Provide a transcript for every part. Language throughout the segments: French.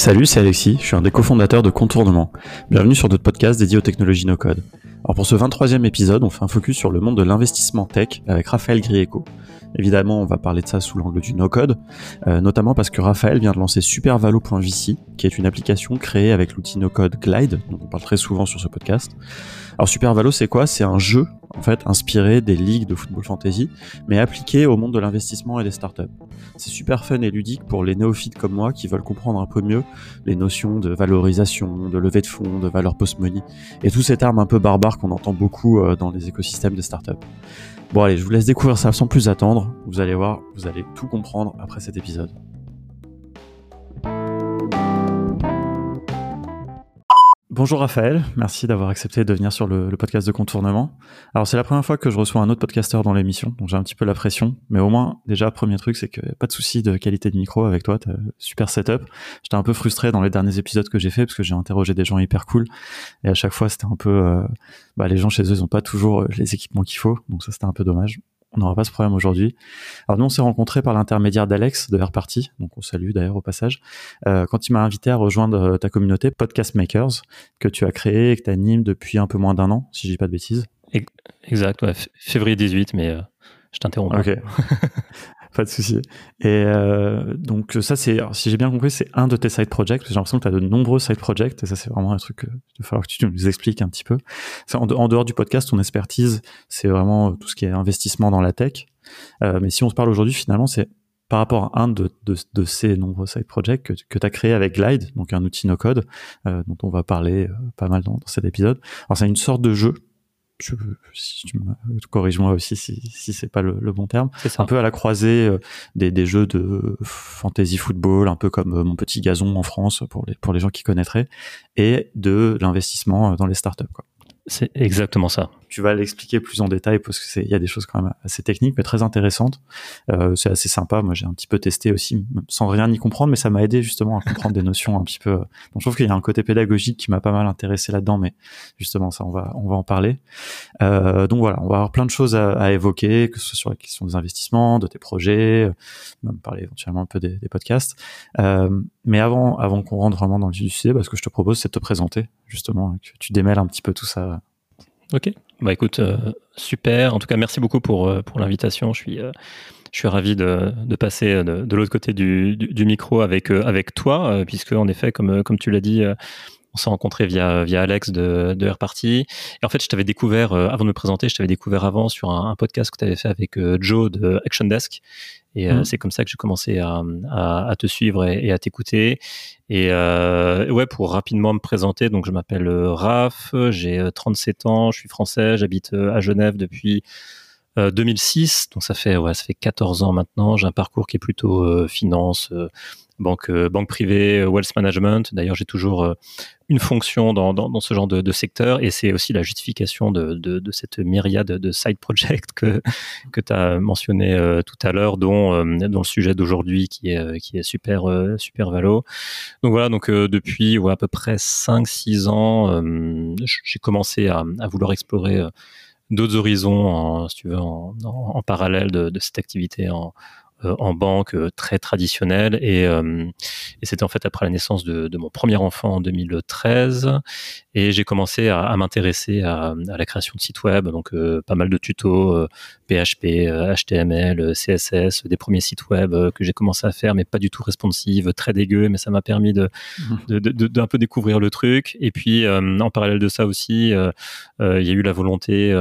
Salut, c'est Alexis, je suis un des cofondateurs de Contournement. Bienvenue sur notre podcast dédié aux technologies no-code. Alors pour ce 23e épisode, on fait un focus sur le monde de l'investissement tech avec Raphaël Grieco. Évidemment, on va parler de ça sous l'angle du no-code, notamment parce que Raphaël vient de lancer Supervalo.vc, qui est une application créée avec l'outil no-code Glide, dont on parle très souvent sur ce podcast. Alors Supervalo, c'est quoi ? C'est un jeu, en fait, inspiré des ligues de football fantasy, mais appliqué au monde de l'investissement et des startups. C'est super fun et ludique pour les néophytes comme moi qui veulent comprendre un peu mieux les notions de valorisation, de levée de fonds, de valeur post-money, et tous ces termes un peu barbares qu'on entend beaucoup dans les écosystèmes de startups. Bon allez, je vous laisse découvrir ça sans plus attendre. Vous allez voir, vous allez tout comprendre après cet épisode. Bonjour Raphaël, merci d'avoir accepté de venir sur le podcast de Contournement. Alors c'est la première fois que je reçois un autre podcasteur dans l'émission, donc j'ai un petit peu la pression, mais au moins déjà premier truc c'est que pas de souci de qualité de micro avec toi, t'as super setup. J'étais un peu frustré dans les derniers épisodes que j'ai fait parce que j'ai interrogé des gens hyper cool et à chaque fois c'était un peu les gens chez eux ils ont pas toujours les équipements qu'il faut, donc ça c'était un peu dommage. On n'aura pas ce problème aujourd'hui. Alors nous, on s'est rencontrés par l'intermédiaire d'Alex de Airparty, donc on salue d'ailleurs au passage, quand il m'a invité à rejoindre ta communauté Podcast Makers, que tu as créée et que tu animes depuis un peu moins d'un an, si je dis pas de bêtises. Exact, ouais, février 18, mais je t'interromps. Ok, pas de souci. Et donc ça, alors, si j'ai bien compris, c'est un de tes side projects, parce que j'ai l'impression que tu as de nombreux side projects, et ça c'est vraiment un truc qu'il va falloir que tu nous expliques un petit peu. En dehors du podcast, ton expertise, c'est vraiment tout ce qui est investissement dans la tech. Mais si on se parle aujourd'hui, finalement, c'est par rapport à un de ces nombreux side projects que tu as créé avec Glide, donc un outil no-code, dont on va parler pas mal dans cet épisode. Alors c'est une sorte de jeu, si tu me corrige-moi aussi si c'est pas le bon terme, c'est ça. Un peu à la croisée des jeux de fantasy football, un peu comme Mon Petit Gazon en France pour les gens qui connaîtraient, et de l'investissement dans les startups, quoi. C'est exactement ça. Tu vas l'expliquer plus en détail parce que il y a des choses quand même assez techniques mais très intéressantes. C'est assez sympa. Moi, j'ai un petit peu testé aussi sans rien y comprendre, mais ça m'a aidé justement à comprendre des notions un petit peu. Donc, je trouve qu'il y a un côté pédagogique qui m'a pas mal intéressé là-dedans, mais justement, ça, on va en parler. Donc voilà, on va avoir plein de choses à évoquer, que ce soit sur la question des investissements, de tes projets, même parler éventuellement un peu des podcasts. Mais avant qu'on rentre vraiment dans le vif du sujet, ce que je te propose, c'est de te présenter, justement, que tu démêles un petit peu tout ça. Ok, bah écoute, super. En tout cas, merci beaucoup pour l'invitation. Je suis ravi de passer de l'autre côté du micro avec toi, puisque en effet, comme tu l'as dit, on s'est rencontrés via Alex de Airparty. Et en fait, je t'avais découvert, avant de me présenter, je t'avais découvert avant sur un podcast que tu avais fait avec Joe de Action Desk. Et c'est comme ça que j'ai commencé à te suivre et à t'écouter. Et ouais, pour rapidement me présenter, donc je m'appelle Raph, j'ai 37 ans, je suis français, j'habite à Genève depuis 2006, donc ça fait 14 ans maintenant. J'ai un parcours qui est plutôt finance, banque privée, wealth management. D'ailleurs, j'ai toujours une fonction dans ce genre de secteur, et c'est aussi la justification de cette myriade de side projects que tu as mentionné tout à l'heure, dont le sujet d'aujourd'hui qui est super valo. Donc voilà, depuis à peu près 5-6 ans, j'ai commencé à vouloir explorer d'autres horizons, si tu veux, en parallèle de cette activité en banque très traditionnelle, et c'était en fait après la naissance de mon premier enfant en 2013, et j'ai commencé à m'intéresser à la création de sites web, donc pas mal de tutos, PHP, HTML, CSS, des premiers sites web que j'ai commencé à faire, mais pas du tout responsive, très dégueu, mais ça m'a permis d'un peu découvrir le truc. Et puis en parallèle de ça aussi, il y a eu la volonté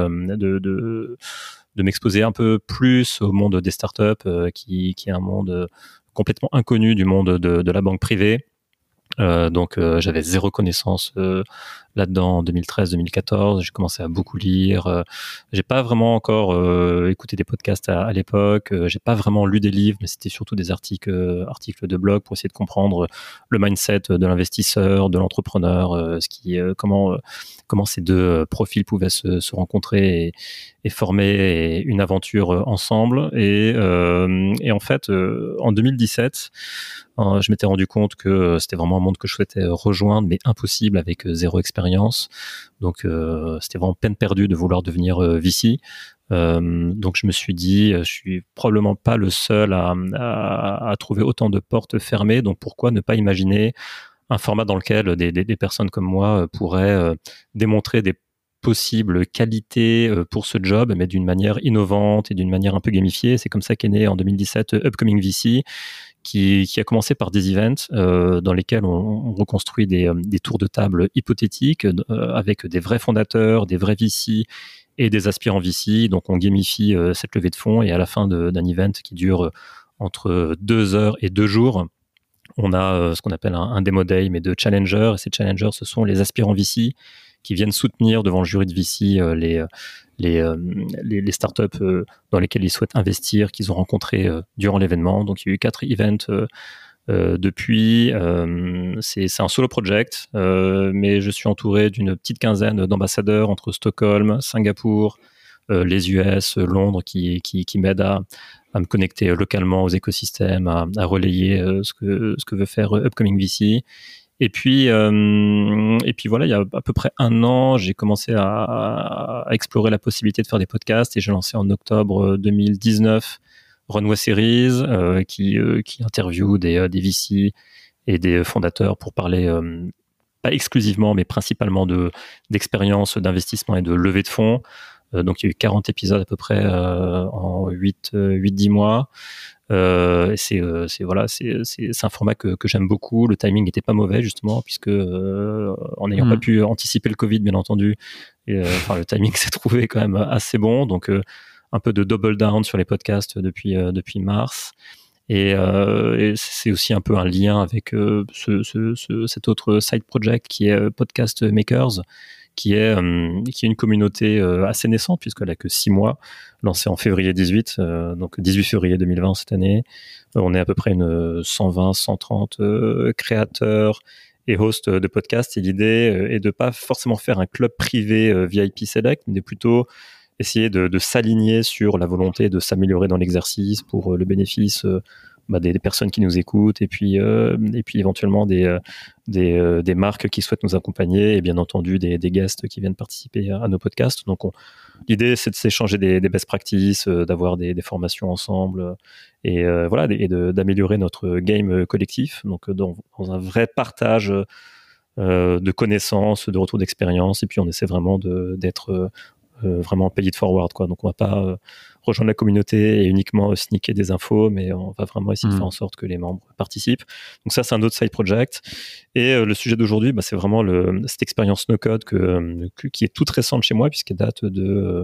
de m'exposer un peu plus au monde des startups, qui est un monde complètement inconnu du monde de la banque privée. Donc j'avais zéro connaissance là-dedans en 2013-2014. J'ai commencé à beaucoup lire. J'ai pas vraiment encore écouté des podcasts à l'époque. J'ai pas vraiment lu des livres, mais c'était surtout des articles de blog pour essayer de comprendre le mindset de l'investisseur, de l'entrepreneur, comment ces deux profils pouvaient se rencontrer et former une aventure ensemble. Et en fait, en 2017, je m'étais rendu compte que c'était vraiment un monde que je souhaitais rejoindre, mais impossible avec zéro expérience. Donc, c'était vraiment peine perdue de vouloir devenir VC. Donc, je me suis dit, je suis probablement pas le seul à trouver autant de portes fermées. Donc, pourquoi ne pas imaginer un format dans lequel des personnes comme moi pourraient démontrer des possibles qualités pour ce job, mais d'une manière innovante et d'une manière un peu gamifiée. C'est comme ça qu'est né en 2017 Upcoming VC, qui a commencé par des events dans lesquels on reconstruit des tours de table hypothétiques avec des vrais fondateurs, des vrais VC et des aspirants VC. Donc on gamifie cette levée de fonds, et à la fin d'un event qui dure entre 2 heures et 2 jours, on a ce qu'on appelle un demo day, mais de challengers. Et ces challengers, ce sont les aspirants VC qui viennent soutenir devant le jury de VC les startups dans lesquelles ils souhaitent investir, qu'ils ont rencontrés durant l'événement. Donc il y a eu 4 events depuis. C'est un solo project, mais je suis entouré d'une petite quinzaine d'ambassadeurs entre Stockholm, Singapour, les US, Londres, qui m'aident à me connecter localement aux écosystèmes, à relayer ce que veut faire Upcoming VC. Et puis voilà, il y a à peu près 1 an, j'ai commencé à explorer la possibilité de faire des podcasts, et j'ai lancé en octobre 2019 Runway Series, qui interviewe des VC et des fondateurs pour parler, pas exclusivement, mais principalement d'expérience, d'investissement et de levée de fonds. Donc il y a eu 40 épisodes à peu près en 8-10 mois. C'est un format que j'aime beaucoup. Le timing n'était pas mauvais, justement, puisque en n'ayant pas pu anticiper le Covid, bien entendu, le timing s'est trouvé quand même assez bon. Donc un peu de double down sur les podcasts depuis mars. Et c'est aussi un peu un lien avec cet autre side project qui est Podcast Makers, qui est une communauté assez naissante, puisqu'elle a que 6 mois, lancée en février 18, donc 18 février 2020 cette année. On est à peu près 120-130 créateurs et hosts de podcasts, et l'idée est de pas forcément faire un club privé VIP Select, mais de plutôt essayer de s'aligner sur la volonté de s'améliorer dans l'exercice pour le bénéfice des personnes qui nous écoutent, et puis éventuellement des marques qui souhaitent nous accompagner, et bien entendu des guests qui viennent participer à nos podcasts. Donc l'idée, c'est de s'échanger des best practices, d'avoir des formations ensemble, et d'améliorer notre game collectif, donc dans un vrai partage de connaissances, de retours d'expérience. Et puis on essaie vraiment d'être vraiment pay it forward, quoi. Donc on va pas rejoindre la communauté et uniquement sneaker des infos, mais on va vraiment essayer de faire en sorte que les membres participent. Donc ça, c'est un autre side project. Et le sujet d'aujourd'hui, c'est vraiment cette expérience no-code qui est toute récente chez moi, puisqu'elle date de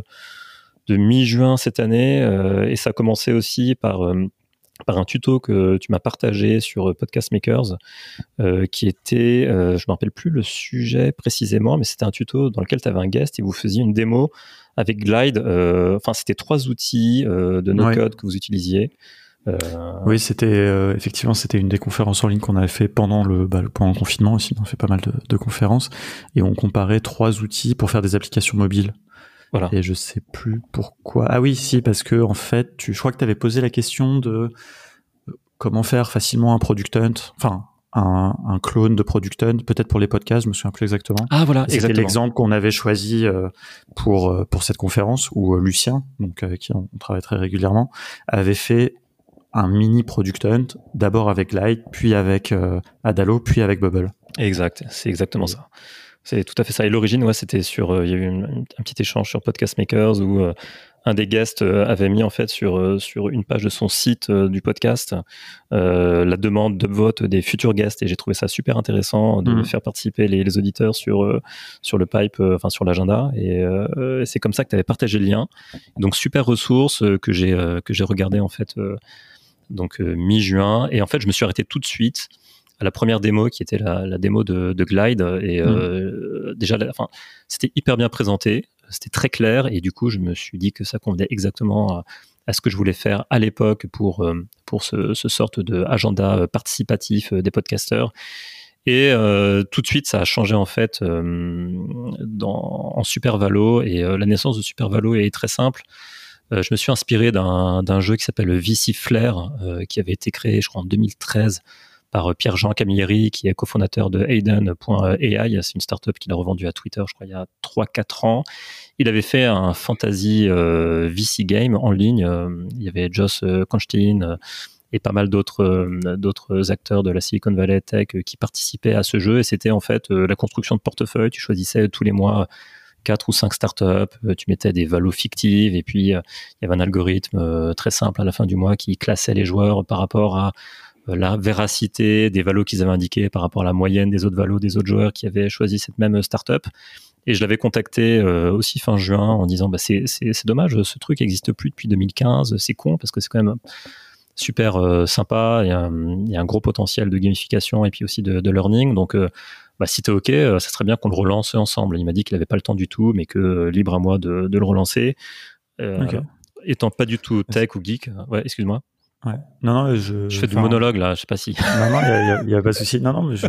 mi-juin cette année, et ça a commencé aussi par un tuto que tu m'as partagé sur Podcast Makers, qui était, je ne me rappelle plus le sujet précisément, mais c'était un tuto dans lequel tu avais un guest et vous faisiez une démo avec Glide. C'était 3 outils de no-code que vous utilisiez. Oui, c'était effectivement, c'était une des conférences en ligne qu'on avait fait pendant le confinement aussi. On a fait pas mal de conférences, et on comparait 3 outils pour faire des applications mobiles. Voilà. Et je sais plus pourquoi. Ah oui, si, parce que en fait, je crois que tu avais posé la question de comment faire facilement un Product Hunt, enfin un clone de Product Hunt, peut-être pour les podcasts, je me souviens plus exactement. Ah voilà, c'était l'exemple qu'on avait choisi pour cette conférence, où Lucien, donc avec qui on travaille très régulièrement, avait fait un mini Product Hunt, d'abord avec Glide, puis avec Adalo, puis avec Bubble. Exact, c'est exactement ça. C'est tout à fait ça. Et l'origine, c'était sur. Il y a eu un petit échange sur Podcast Makers où un des guests avait mis en fait sur une page de son site du podcast la demande de vote des futurs guests, et j'ai trouvé ça super intéressant de faire participer les auditeurs sur le pipe, sur l'agenda, et c'est comme ça que tu avais partagé le lien. Donc super ressource que j'ai regardé en fait mi-juin, et en fait je me suis arrêté tout de suite à la première démo, qui était la démo de Glide, et déjà c'était hyper bien présenté, c'était très clair, et du coup je me suis dit que ça convenait exactement à ce que je voulais faire à l'époque pour ce sorte de agenda participatif des podcasteurs. Et tout de suite ça a changé en fait en Supervalo, et la naissance de Supervalo est très simple. Je me suis inspiré d'un jeu qui s'appelle VC Flair, qui avait été créé, je crois, en 2013 par Pierre-Jean Camilleri, qui est cofondateur de Aiden.ai. C'est une startup qu'il a revendue à Twitter, je crois, il y a 3-4 ans. Il avait fait un fantasy VC game en ligne. Il y avait Joss Constantine et pas mal d'autres acteurs de la Silicon Valley Tech qui participaient à ce jeu. Et c'était en fait la construction de portefeuille. Tu choisissais tous les mois 4 ou 5 startups, tu mettais des valos fictives et puis il y avait un algorithme très simple à la fin du mois qui classait les joueurs par rapport à la véracité des valos qu'ils avaient indiqués par rapport à la moyenne des autres valos des autres joueurs qui avaient choisi cette même startup. Et je l'avais contacté aussi fin juin en disant c'est dommage, ce truc n'existe plus depuis 2015, c'est con parce que c'est quand même super sympa, il y a un gros potentiel de gamification et puis aussi de learning, donc si t'es OK, ça serait bien qu'on le relance ensemble. Il m'a dit qu'il n'avait pas le temps du tout, mais que libre à moi de le relancer. Okay. Étant pas du tout tech ou geek, ouais, excuse-moi. Ouais. Non, je fais du monologue là, je sais pas si. Non, il y a pas de souci. Non, mais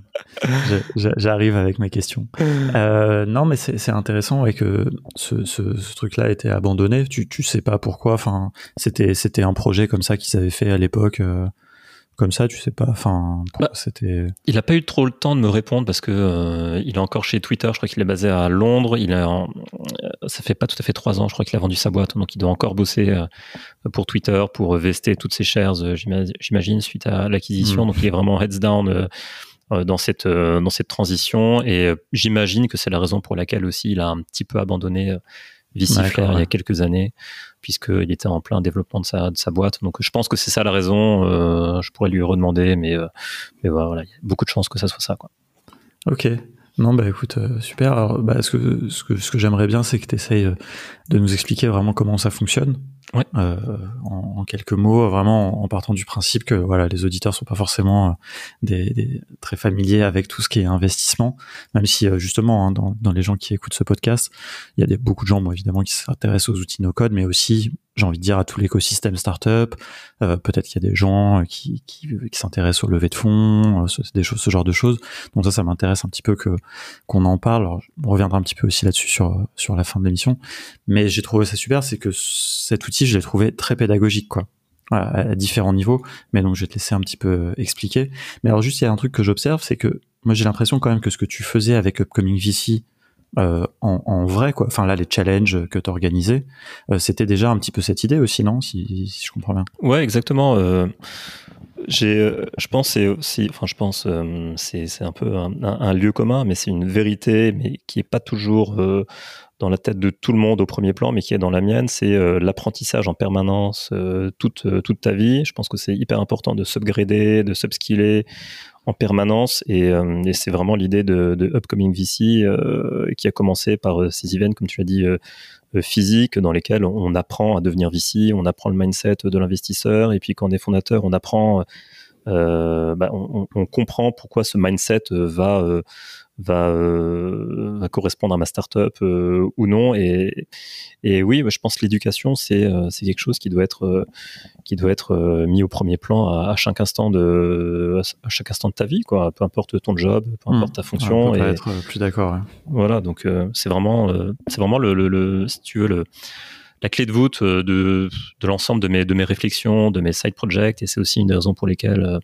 j'arrive avec mes questions. Non, mais c'est intéressant et que ce truc-là a été abandonné. Tu sais pas pourquoi. Enfin, c'était un projet comme ça qu'ils avaient fait à l'époque. Comme ça, tu sais pas. Enfin, c'était. Il a pas eu trop le temps de me répondre parce que il est encore chez Twitter. Je crois qu'il est basé à Londres. Ça fait pas tout à fait 3 ans. Je crois qu'il a vendu sa boîte, donc il doit encore bosser pour Twitter pour vester toutes ses shares. J'imagine suite à l'acquisition. Donc il est vraiment heads down dans cette transition. Et j'imagine que c'est la raison pour laquelle aussi il a un petit peu abandonné VC-Flair il y a quelques années, puisqu'il était en plein développement de sa boîte. Donc je pense que c'est ça la raison. Je pourrais lui redemander, mais voilà, il y a beaucoup de chances que ça soit ça, quoi. Ok. Non, écoute, super. Alors, ce que j'aimerais bien, c'est que tu essayes de nous expliquer vraiment comment ça fonctionne. Ouais. En quelques mots, vraiment en partant du principe que voilà, les auditeurs sont pas forcément des très familiers avec tout ce qui est investissement, même si justement dans les gens qui écoutent ce podcast, il y a beaucoup de gens, moi évidemment, qui s'intéressent aux outils no-code, mais aussi j'ai envie de dire à tout l'écosystème startup. Peut-être qu'il y a des gens qui s'intéressent au levée de fonds, ce genre de choses. Donc ça m'intéresse un petit peu qu'on en parle. Alors, on reviendra un petit peu aussi là-dessus sur la fin de l'émission. Mais j'ai trouvé ça super, c'est que cet outil, je l'ai trouvé très pédagogique, quoi. Voilà, à différents niveaux. Mais donc, je vais te laisser un petit peu expliquer. Mais alors, juste, il y a un truc que j'observe, c'est que moi, j'ai l'impression quand même que ce que tu faisais avec Upcoming VC, en vrai, quoi. Enfin, là, les challenges que tu organisais, c'était déjà un petit peu cette idée aussi, non? Si je comprends bien. Ouais, exactement. Je pense c'est un peu un lieu commun, mais c'est une vérité, mais qui est pas toujours dans la tête de tout le monde au premier plan, mais qui est dans la mienne. C'est l'apprentissage en permanence toute ta vie. Je pense que c'est hyper important de s'upgrader, de s'upskiller en permanence, et c'est vraiment l'idée de Upcoming VC qui a commencé par ces events, comme tu as dit, physiques, dans lesquels on apprend à devenir VC, on apprend le mindset de l'investisseur, et puis quand on est fondateur, on apprend, on comprend pourquoi ce mindset va correspondre à ma startup ou non, et oui, je pense que l'éducation c'est quelque chose qui doit être mis au premier plan à chaque instant de ta vie, quoi. Peu importe ton job, peu importe ta fonction. On peut pas être plus d'accord. Ouais. Voilà, donc c'est vraiment le si tu veux la clé de voûte de l'ensemble de mes réflexions, de mes side projects, et c'est aussi une des raisons pour lesquelles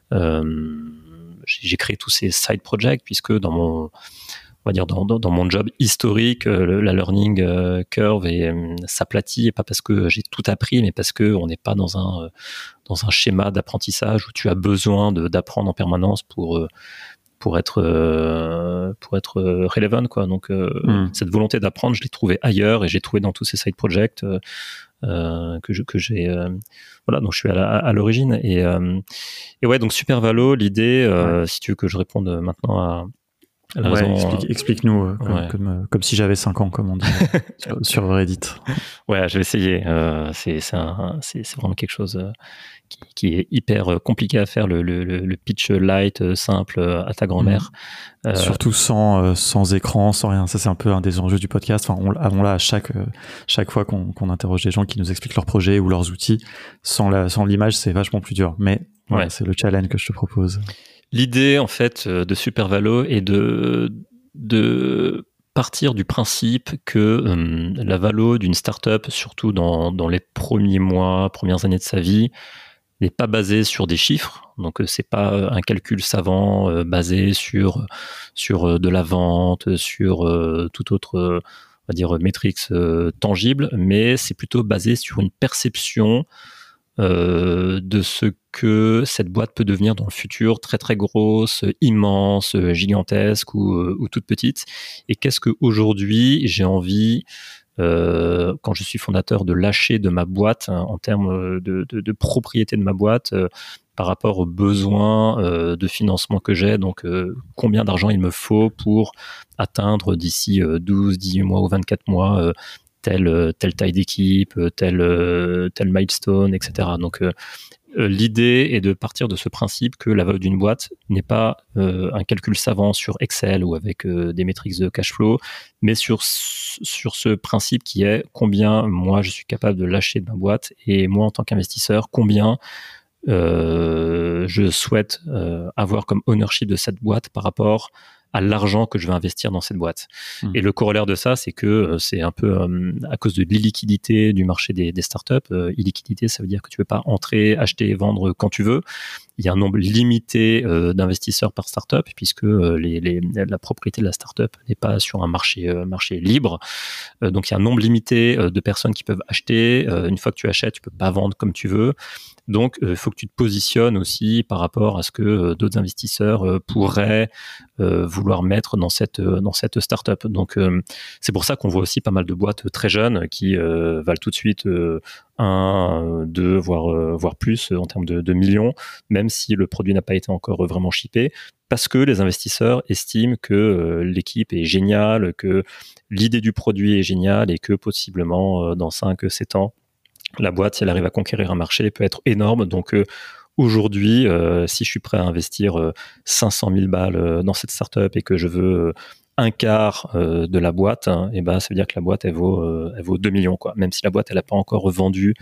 j'ai créé tous ces side projects, puisque dans mon job historique, la learning curve s'aplatit, et pas parce que j'ai tout appris, mais parce que on n'est pas dans un schéma d'apprentissage où tu as besoin d'apprendre en permanence pour être relevant, quoi. Donc cette volonté d'apprendre, je l'ai trouvée ailleurs, et j'ai trouvé dans tous ces side projects que j'ai voilà, donc je suis à l'origine, et ouais, donc super valo, l'idée, si tu veux que je réponde maintenant à la raison, explique-nous comme si j'avais 5 ans, comme on dit sur Reddit. Ouais, je vais essayer. C'est vraiment quelque chose qui est hyper compliqué à faire, le pitch light simple à ta grand-mère. Surtout sans écran, sans rien. Ça, c'est un peu un des enjeux du podcast. Enfin, on l'a à chaque fois qu'on interroge des gens qui nous expliquent leur projet ou leurs outils. Sans l'image, c'est vachement plus dur. Mais ouais, c'est le challenge que je te propose. L'idée, en fait, de Supervalo est de partir du principe que la valo d'une startup, surtout dans les premiers mois, premières années de sa vie, n'est pas basée sur des chiffres. Donc c'est pas un calcul savant basé sur de la vente, sur toute autre, on va dire, métrique tangible, mais c'est plutôt basé sur une perception de ce que cette boîte peut devenir dans le futur, très très grosse, immense, gigantesque ou toute petite. Et qu'est-ce qu'aujourd'hui j'ai envie, quand je suis fondateur, de lâcher de ma boîte, hein, en termes de propriété de ma boîte, par rapport aux besoins de financement que j'ai. Donc, combien d'argent il me faut pour atteindre d'ici 12, 18 mois ou 24 mois telle taille d'équipe, tel milestone, etc. Donc, l'idée est de partir de ce principe que la valeur d'une boîte n'est pas un calcul savant sur Excel ou avec des métriques de cash flow, mais sur ce principe qui est combien moi je suis capable de lâcher de ma boîte, et moi en tant qu'investisseur, combien je souhaite avoir comme ownership de cette boîte par rapport à l'argent que je vais investir dans cette boîte. Et le corollaire de ça, c'est que c'est un peu à cause de l'illiquidité du marché des startups. Illiquidité, ça veut dire que tu ne peux pas entrer, acheter, vendre quand tu veux. Il y a un nombre limité d'investisseurs par startup, puisque la propriété de la startup n'est pas sur un marché libre. Donc, il y a un nombre limité de personnes qui peuvent acheter. Une fois que tu achètes, tu peux pas vendre comme tu veux. Donc, il faut que tu te positionnes aussi par rapport à ce que d'autres investisseurs pourraient vouloir mettre dans cette startup. Donc, c'est pour ça qu'on voit aussi pas mal de boîtes très jeunes qui valent tout de suite 1, 2, voire plus en termes de millions, même si le produit n'a pas été encore vraiment shippé, parce que les investisseurs estiment que l'équipe est géniale, que l'idée du produit est géniale et que possiblement dans 5-7 ans, la boîte, si elle arrive à conquérir un marché, peut être énorme. Donc aujourd'hui, si je suis prêt à investir 500 000 balles dans cette startup et que je veux un quart de la boîte, hein, et ben ça veut dire que la boîte elle vaut 2 millions, quoi. Même si la boîte elle n'a pas encore vendu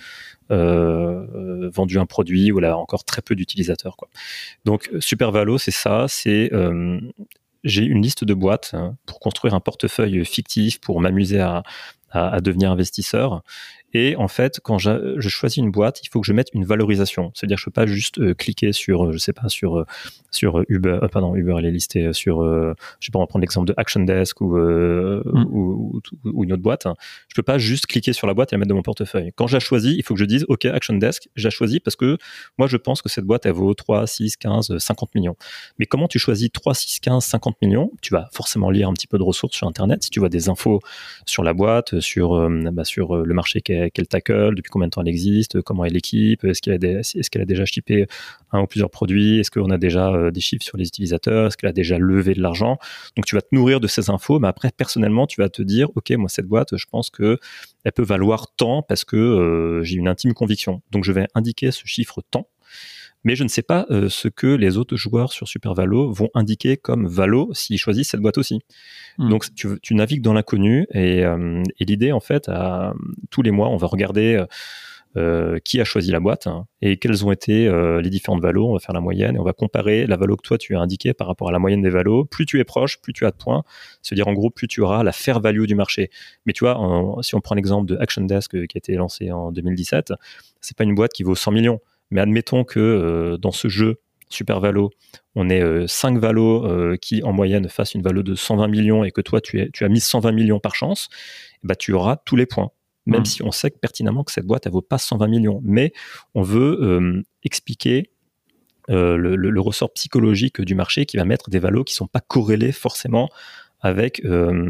un produit, ou elle a encore très peu d'utilisateurs, quoi. Donc Supervalo, c'est ça, j'ai une liste de boîtes, hein, pour construire un portefeuille fictif, pour m'amuser à devenir investisseur. Et en fait, quand je choisis une boîte, il faut que je mette une valorisation. C'est-à-dire que je ne peux pas juste cliquer sur, je sais pas, sur Uber. Pardon, Uber, elle est listée sur, je sais pas, on va prendre l'exemple de ActionDesk ou une autre boîte. Je peux pas juste cliquer sur la boîte et la mettre dans mon portefeuille. Quand je la choisis, il faut que je dise, OK, ActionDesk, je la choisis parce que moi, je pense que cette boîte, elle vaut 3, 6, 15, 50 millions. Mais comment tu choisis 3, 6, 15, 50 millions? Tu vas forcément lire un petit peu de ressources sur Internet. Si tu vois des infos sur la boîte, sur le marché qu'elle tackle, depuis combien de temps elle existe, comment est l'équipe, est-ce qu'elle a déjà shippé un ou plusieurs produits, est-ce qu'on a déjà des chiffres sur les utilisateurs, est-ce qu'elle a déjà levé de l'argent. Donc tu vas te nourrir de ces infos, mais après personnellement tu vas te dire, OK, moi cette boîte, je pense que elle peut valoir tant parce que j'ai une intime conviction. Donc je vais indiquer ce chiffre tant, mais je ne sais pas ce que les autres joueurs sur Supervalo vont indiquer comme valo s'ils choisissent cette boîte aussi. Donc tu navigues dans l'inconnu, et l'idée en fait, tous les mois on va regarder qui a choisi la boîte, hein, et quelles ont été les différentes valos. On va faire la moyenne et on va comparer la valo que toi tu as indiquée par rapport à la moyenne des valos. Plus tu es proche, plus tu as de points. C'est-à-dire en gros, plus tu auras la fair value du marché. Mais tu vois, si on prend l'exemple de ActionDesk qui a été lancé en 2017, c'est pas une boîte qui vaut 100 millions. Mais admettons que dans ce jeu Supervalo, on ait 5 valos qui en moyenne fassent une valo de 120 millions et que toi tu as mis 120 millions par chance, bah, tu auras tous les points. Même si on sait pertinemment que cette boîte elle vaut pas 120 millions. Mais on veut expliquer le ressort psychologique du marché qui va mettre des valos qui sont pas corrélés forcément avec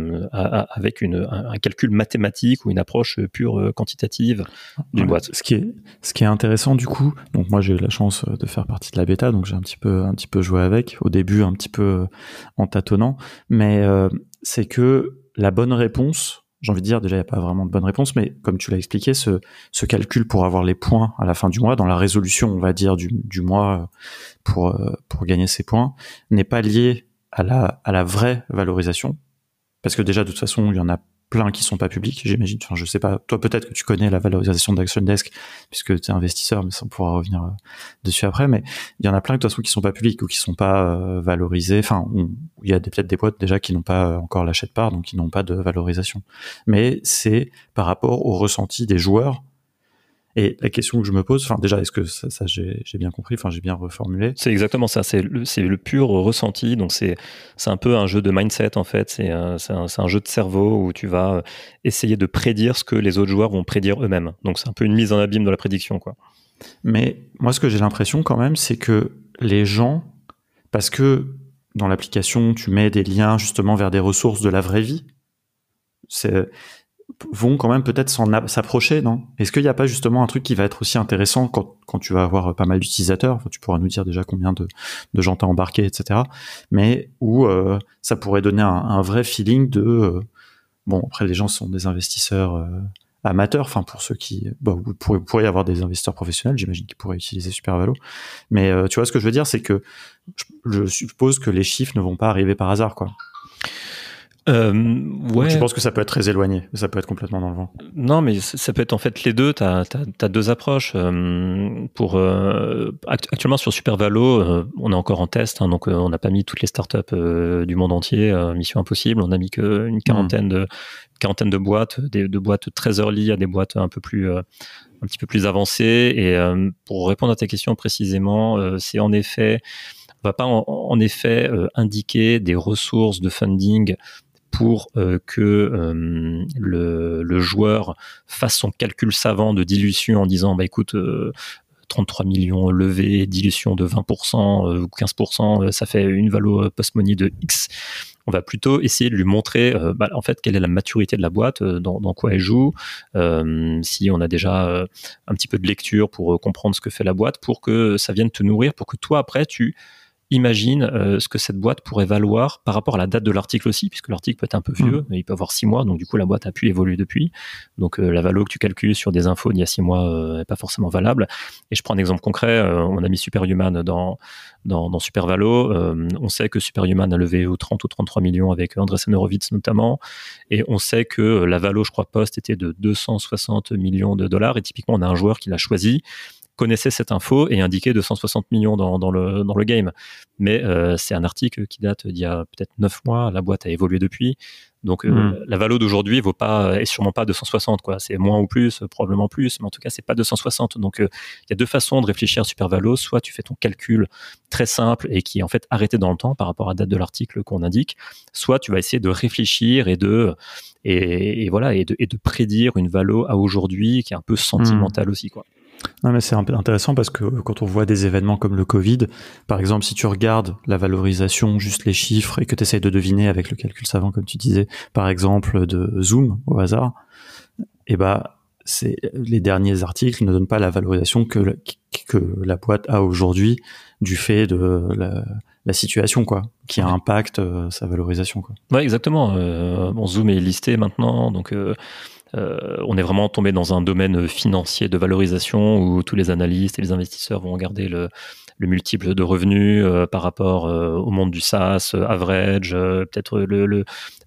un calcul mathématique ou une approche pure quantitative d'une boîte. Ce qui est intéressant du coup, donc moi j'ai eu la chance de faire partie de la bêta, donc j'ai un petit peu joué avec, au début un petit peu en tâtonnant, mais c'est que la bonne réponse, j'ai envie de dire, déjà il n'y a pas vraiment de bonne réponse, mais comme tu l'as expliqué, ce calcul pour avoir les points à la fin du mois, dans la résolution on va dire du mois pour gagner ces points, n'est pas lié à la vraie valorisation, parce que déjà de toute façon il y en a plein qui sont pas publics, j'imagine. Enfin, je sais pas, toi peut-être que tu connais la valorisation d'ActionDesk puisque tu es investisseur, mais ça on pourra revenir dessus après, mais il y en a plein de toute façon qui sont pas publics ou qui sont pas valorisés. Enfin, il y a peut-être des boîtes déjà qui n'ont pas encore l'achat de part, donc qui n'ont pas de valorisation. Mais c'est par rapport au ressenti des joueurs. Et la question que je me pose, enfin déjà, est-ce que ça j'ai bien compris, enfin j'ai bien reformulé? C'est exactement ça, c'est le pur ressenti, donc c'est un peu un jeu de mindset en fait, c'est un jeu de cerveau où tu vas essayer de prédire ce que les autres joueurs vont prédire eux-mêmes. Donc c'est un peu une mise en abîme de la prédiction, quoi. Mais moi, ce que j'ai l'impression quand même, c'est que les gens, parce que dans l'application, tu mets des liens justement vers des ressources de la vraie vie, vont quand même peut-être s'approcher, non? Est-ce qu'il n'y a pas justement un truc qui va être aussi intéressant quand tu vas avoir pas mal d'utilisateurs? Enfin, tu pourras nous dire déjà combien de gens t'as embarqué, etc. Mais où ça pourrait donner un vrai feeling de... bon, après, les gens sont des investisseurs amateurs, enfin pour ceux qui... Bon, vous pourriez avoir des investisseurs professionnels, j'imagine qu'ils pourraient utiliser Supervalo. Mais tu vois, ce que je veux dire, c'est que je suppose que les chiffres ne vont pas arriver par hasard, quoi. Ouais. Tu penses que ça peut être très éloigné, ça peut être complètement dans le vent? Non, mais ça peut être en fait les deux. T'as deux approches. Actuellement sur Supervalo, on est encore en test, hein, donc on n'a pas mis toutes les startups du monde entier. Mission impossible. On a mis qu'une quarantaine de boîtes, de boîtes très early à des boîtes un petit peu plus avancées. Et pour répondre à ta question précisément, c'est en effet, on va pas en effet indiquer des ressources de funding pour que le joueur fasse son calcul savant de dilution en disant bah écoute 33 millions levés, dilution de 20% ou 15%, ça fait une valo post-money de X. On va plutôt essayer de lui montrer en fait quelle est la maturité de la boîte, dans quoi elle joue, si on a déjà un petit peu de lecture pour comprendre ce que fait la boîte, pour que ça vienne te nourrir, pour que toi après tu imagine ce que cette boîte pourrait valoir par rapport à la date de l'article aussi, puisque l'article peut être un peu vieux, il peut avoir 6 mois, donc du coup la boîte a pu évoluer depuis. Donc la valo que tu calcules sur des infos d'il y a 6 mois n'est pas forcément valable. Et je prends un exemple concret, on a mis Superhuman dans Supervalo. On sait que Superhuman a levé 30 ou 33 millions avec Andreessen Horowitz notamment, et on sait que la valo, je crois, post était de 260 millions de dollars, et typiquement on a un joueur qui l'a choisi, connaissait cette info et indiquait 260 millions dans le game. Mais c'est un article qui date d'il y a peut-être 9 mois, la boîte a évolué depuis. Donc la valo d'aujourd'hui est sûrement pas 260, quoi. C'est moins ou plus, probablement plus, mais en tout cas c'est pas 260. Donc il y a deux façons de réfléchir à Supervalo. Soit tu fais ton calcul très simple et qui est en fait arrêté dans le temps par rapport à la date de l'article qu'on indique, soit tu vas essayer de réfléchir et de prédire une valo à aujourd'hui qui est un peu sentimentale aussi, quoi. Non, mais c'est un peu intéressant parce que quand on voit des événements comme le Covid, par exemple, si tu regardes la valorisation, juste les chiffres, et que tu essayes de deviner avec le calcul savant, comme tu disais, par exemple, de Zoom, au hasard, et les derniers articles ne donnent pas la valorisation que la boîte a aujourd'hui du fait de la situation, quoi, qui impacte sa valorisation, quoi. Ouais, exactement. Zoom est listé maintenant, donc on est vraiment tombé dans un domaine financier de valorisation où tous les analystes et les investisseurs vont regarder le multiple de revenus par rapport au monde du SaaS, average, peut-être le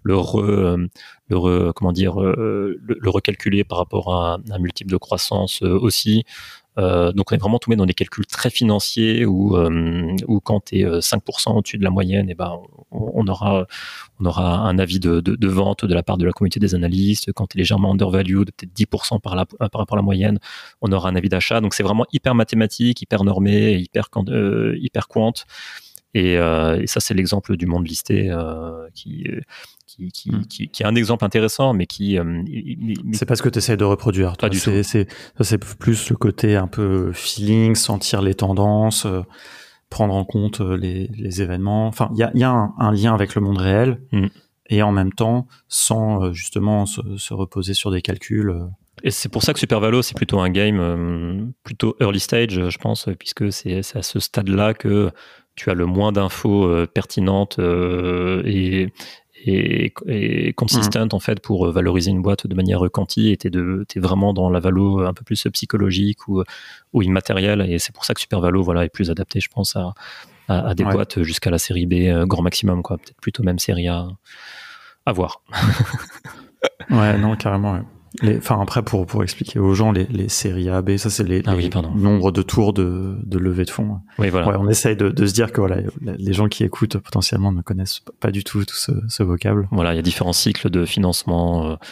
recalculer par rapport à un multiple de croissance aussi. Donc on est vraiment tombé dans des calculs très financiers où quand tu es 5% au-dessus de la moyenne, et on aura un avis de vente de la part de la communauté des analystes. Quand tu es légèrement undervalued, peut-être 10% par rapport à la moyenne, on aura un avis d'achat. Donc c'est vraiment hyper mathématique, hyper normé, hyper quant. Et ça, c'est l'exemple du monde listé qui est un exemple intéressant, mais qui... c'est pas ce que tu essaies de reproduire. Pas du tout. C'est plus le côté un peu feeling, sentir les tendances, prendre en compte les événements. Enfin, il y a un lien avec le monde réel, et en même temps, sans justement se reposer sur des calculs. Et c'est pour ça que Supervalo, c'est plutôt un game plutôt early stage, je pense, puisque c'est à ce stade-là que tu as le moins d'infos pertinentes et consistent en fait pour valoriser une boîte de manière quanti, et t'es vraiment dans la valo un peu plus psychologique ou immatérielle, et c'est pour ça que Supervalo est plus adapté, je pense, à des boîtes jusqu'à la série B grand maximum, quoi, peut-être plutôt même série A à voir. Ouais, non, carrément, ouais. Après, pour expliquer aux gens, les séries A, B, ça c'est les nombres de tours de levée de fonds. Oui, voilà. Ouais, on essaye de se dire que les gens qui écoutent potentiellement ne connaissent pas du tout ce vocable. Voilà, il y a différents cycles de financement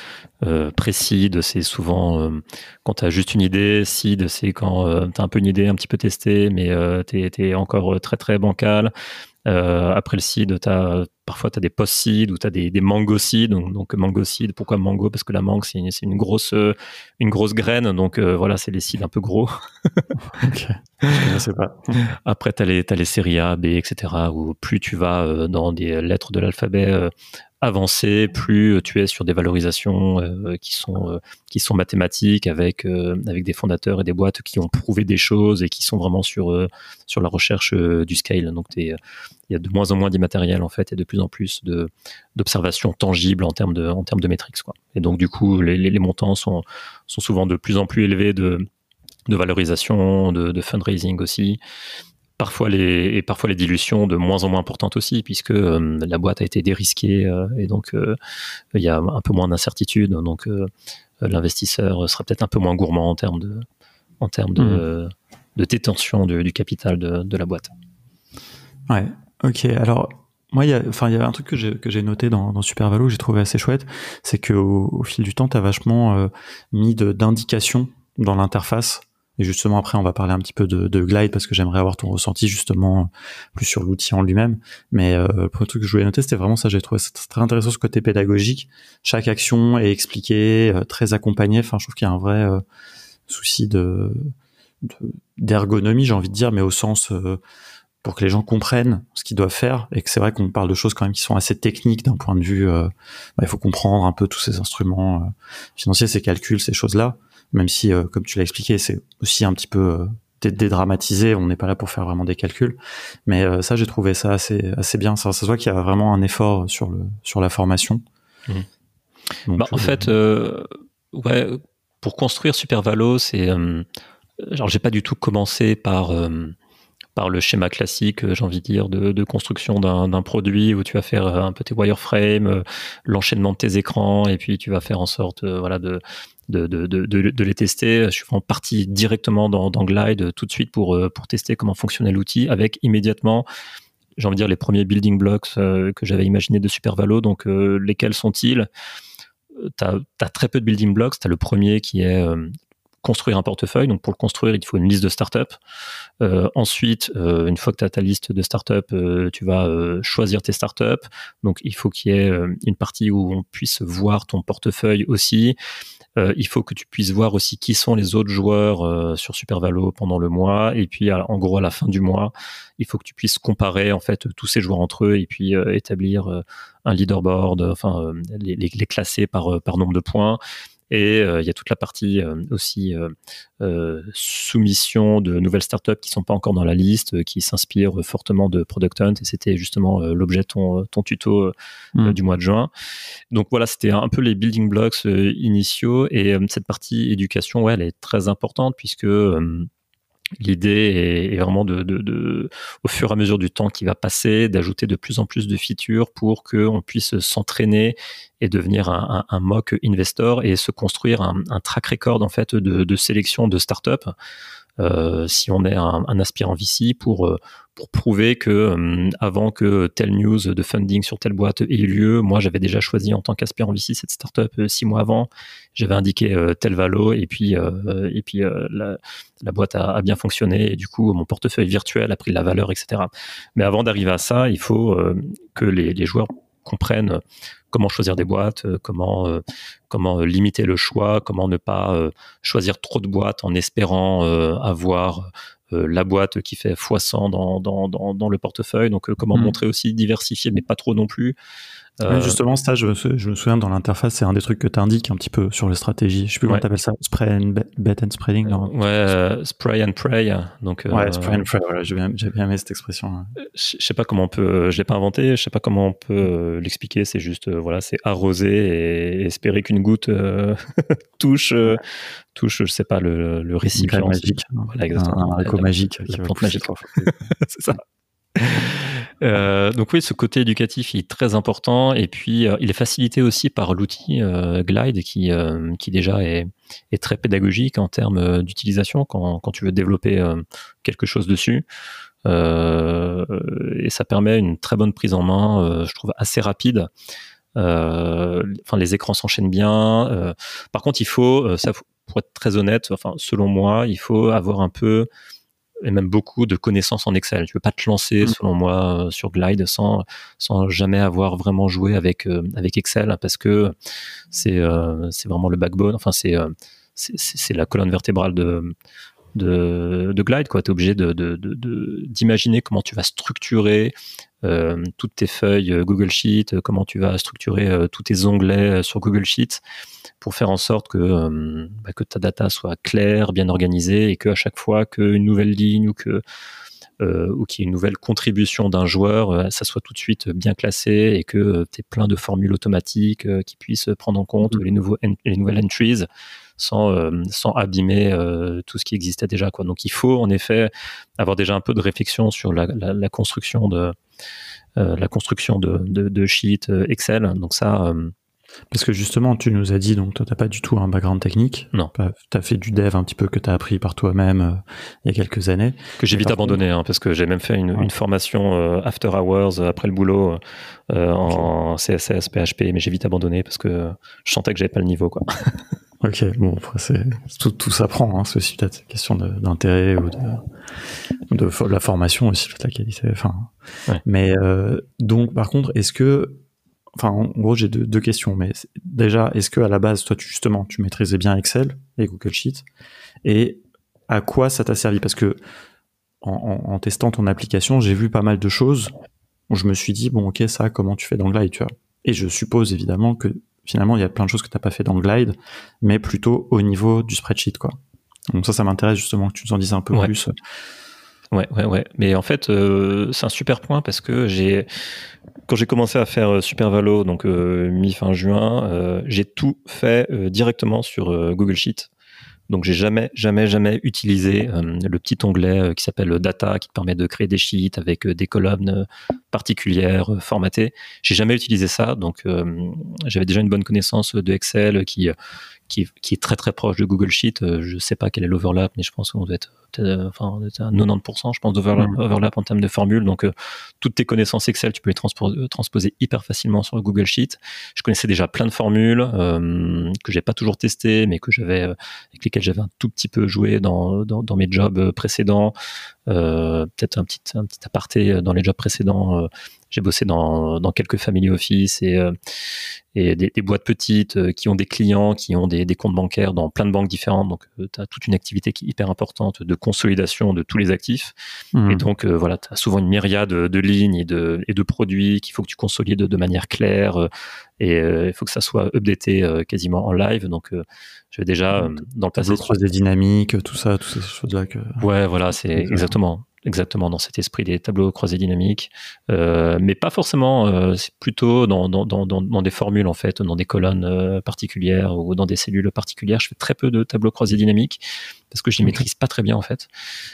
Pré-seed, c'est souvent quand tu as juste une idée. Seed, c'est quand tu as un peu une idée, un petit peu testée, mais t'es encore très très bancal. Après le seed, parfois tu as des post-seed ou tu as des mango seed. Donc mango seed, pourquoi mango? Parce que la mangue, c'est une grosse graine. Donc voilà, c'est les seeds un peu gros. Ok, je connaissais pas. Après, tu as les séries A, B, etc. Où plus tu vas dans des lettres de l'alphabet avancées, plus tu es sur des valorisations qui sont mathématiques avec des fondateurs et des boîtes qui ont prouvé des choses et qui sont vraiment sur la recherche du scale. Donc il y a de moins en moins d'immatériel en fait et de plus en plus d'observations tangibles en termes de métriques, quoi. Et donc du coup, les montants sont souvent de plus en plus élevés de valorisation, de fundraising aussi. Parfois les dilutions de moins en moins importantes aussi, puisque la boîte a été dérisquée et donc il y a un peu moins d'incertitude. Donc l'investisseur sera peut-être un peu moins gourmand en termes de détention du capital de la boîte. Ouais, ok. Alors, moi, il y avait un truc que j'ai noté dans Supervalo, que j'ai trouvé assez chouette, c'est que au fil du temps, tu as vachement mis d'indications dans l'interface. Et justement, après, on va parler un petit peu de Glide, parce que j'aimerais avoir ton ressenti, justement, plus sur l'outil en lui-même. Mais le premier truc que je voulais noter, c'était vraiment ça. J'ai trouvé ça très intéressant, ce côté pédagogique. Chaque action est expliquée, très accompagnée. Enfin, je trouve qu'il y a un vrai souci d'ergonomie, j'ai envie de dire, mais au sens... pour que les gens comprennent ce qu'ils doivent faire, et que c'est vrai qu'on parle de choses quand même qui sont assez techniques d'un point de vue, il faut comprendre un peu tous ces instruments financiers, ces calculs, ces choses-là, même si, comme tu l'as expliqué, c'est aussi un petit peu dédramatisé, on n'est pas là pour faire vraiment des calculs, mais ça, j'ai trouvé ça assez bien, ça se voit qu'il y a vraiment un effort sur la formation. Donc, en fait, ouais, pour construire Supervalo, c'est genre j'ai pas du tout commencé par le schéma classique, j'ai envie de dire, de construction d'un produit où tu vas faire un peu tes wireframes, l'enchaînement de tes écrans, et puis tu vas faire en sorte de les tester. Je suis vraiment parti directement dans Glide tout de suite pour tester comment fonctionnait l'outil, avec immédiatement, j'ai envie de dire, les premiers building blocks que j'avais imaginé de Supervalo. Donc lesquels sont-ils? T'as très peu de building blocks. T'as le premier qui est construire un portefeuille. Donc, pour le construire, il te faut une liste de startups. Ensuite, une fois que tu as ta liste de startups, tu vas choisir tes startups. Donc, il faut qu'il y ait une partie où on puisse voir ton portefeuille aussi. Il faut que tu puisses voir aussi qui sont les autres joueurs sur Supervalo pendant le mois. Et puis, en gros, à la fin du mois, il faut que tu puisses comparer en fait tous ces joueurs entre eux et puis établir un leaderboard, les classer par nombre de points. Et il y a toute la partie aussi soumission de nouvelles startups qui ne sont pas encore dans la liste, qui s'inspirent fortement de Product Hunt. Et c'était justement l'objet de ton tuto du mois de juin. Donc voilà, c'était un peu les building blocks initiaux. Et cette partie éducation, ouais, elle est très importante, puisque... l'idée est vraiment au fur et à mesure du temps qui va passer, d'ajouter de plus en plus de features pour qu'on puisse s'entraîner et devenir un mock investor et se construire un track record en fait de sélection de startups. Si on est un aspirant VC pour prouver que avant que telle news de funding sur telle boîte ait eu lieu, moi j'avais déjà choisi en tant qu'aspirant VC cette startup 6 mois avant, j'avais indiqué tel valo et puis la boîte a bien fonctionné et du coup mon portefeuille virtuel a pris de la valeur, etc. Mais avant d'arriver à ça, il faut que les joueurs comprennent comment choisir des boîtes, comment limiter le choix, comment ne pas choisir trop de boîtes en espérant avoir la boîte qui fait x100 dans le portefeuille. Donc comment montrer aussi diversifié, mais pas trop non plus. Justement, ça, je me souviens, dans l'interface, c'est un des trucs que tu indiques un petit peu sur les stratégies. Je sais plus comment t'appelles ça, spray and bet and spreading. Spray and pray. Donc, spray and pray, voilà, j'ai bien aimé cette expression. Je sais pas comment on peut, je l'ai pas inventé, je sais pas comment on peut l'expliquer, c'est juste, voilà, c'est arroser et espérer qu'une goutte touche, je sais pas, le récipient. Magique. Voilà, exactement. Un écho magique. La plante magique. C'est ça. Donc oui, ce côté éducatif il est très important et puis il est facilité aussi par l'outil Glide qui déjà est très pédagogique en termes d'utilisation quand tu veux développer quelque chose dessus. Et ça permet une très bonne prise en main, je trouve assez rapide. Enfin, les écrans s'enchaînent bien. Par contre, il faut, ça, pour être très honnête, enfin, selon moi, il faut avoir un peu et même beaucoup de connaissances en Excel. Tu peux pas te lancer, selon moi, sur Glide sans jamais avoir vraiment joué avec Excel, parce que c'est vraiment le backbone. Enfin, c'est la colonne vertébrale de Glide, quoi. Tu es obligé d'imaginer comment tu vas structurer toutes tes feuilles Google Sheet, comment tu vas structurer tous tes onglets sur Google Sheet pour faire en sorte que ta data soit claire, bien organisée, et qu'à chaque fois qu'une nouvelle ligne ou qu'il y ait une nouvelle contribution d'un joueur, ça soit tout de suite bien classé, et que tu aies plein de formules automatiques qui puissent prendre en compte les nouvelles entries sans abîmer tout ce qui existait déjà, quoi. Donc il faut en effet avoir déjà un peu de réflexion sur la construction de sheets Excel. Donc ça... Parce que justement, tu nous as dit, donc toi, t'as pas du tout un background technique. Non. T'as fait du dev un petit peu que t'as appris par toi-même il y a quelques années. Que j'ai vite abandonné, parce que j'ai même fait une formation after hours, après le boulot, en CSS, PHP, mais j'ai vite abandonné parce que je sentais que j'avais pas le niveau, quoi. Ok, bon, après, tout s'apprend, hein. C'est aussi peut-être une question d'intérêt ou de la formation aussi, peut-être la qualité. Enfin, ouais. Mais donc, par contre, est-ce que, enfin, en gros, j'ai deux questions. Mais déjà, est-ce que à la base, toi, tu maîtrisais bien Excel et Google Sheets, et à quoi ça t'a servi? Parce que en testant ton application, j'ai vu pas mal de choses où je me suis dit, bon, ok, ça, comment tu fais dans Glide, tu vois? Et je suppose évidemment que finalement, il y a plein de choses que t'as pas fait dans Glide, mais plutôt au niveau du spreadsheet, quoi. Donc ça m'intéresse justement que tu nous en dises un peu plus. Ouais. Mais en fait, c'est un super point, parce que quand j'ai commencé à faire Supervalo, donc mi-fin juin, j'ai tout fait directement sur Google Sheet. Donc j'ai jamais utilisé le petit onglet qui s'appelle Data, qui te permet de créer des sheets avec des colonnes particulières formatées. J'ai jamais utilisé ça, donc j'avais déjà une bonne connaissance de Excel qui est très très proche de Google Sheet. Je sais pas quel est l'overlap, mais je pense qu'on doit être à 90%, je pense, d'overlap en termes de formules. Donc toutes tes connaissances Excel, tu peux les transposer hyper facilement sur Google Sheet. Je connaissais déjà plein de formules que j'ai pas toujours testées, mais avec lesquelles j'avais un tout petit peu joué dans mes jobs précédents. Peut-être un petit aparté, dans les jobs précédents, j'ai bossé dans quelques family office et des boîtes petites qui ont des clients qui ont des comptes bancaires dans plein de banques différentes. Donc tu as toute une activité qui est hyper importante de consolidation de tous les actifs. Et donc voilà, tu as souvent une myriade de lignes et de produits qu'il faut que tu consolides de manière claire, et il faut que ça soit updaté quasiment en live. Donc j'avais déjà dans le passé croisé dynamiques, toutes ces choses-là que... Ouais, voilà, c'est exactement dans cet esprit des tableaux croisés dynamiques, mais pas forcément, c'est plutôt dans des formules, en fait, dans des colonnes particulières ou dans des cellules particulières. Je fais très peu de tableaux croisés dynamiques parce que je les maîtrise pas très bien, en fait.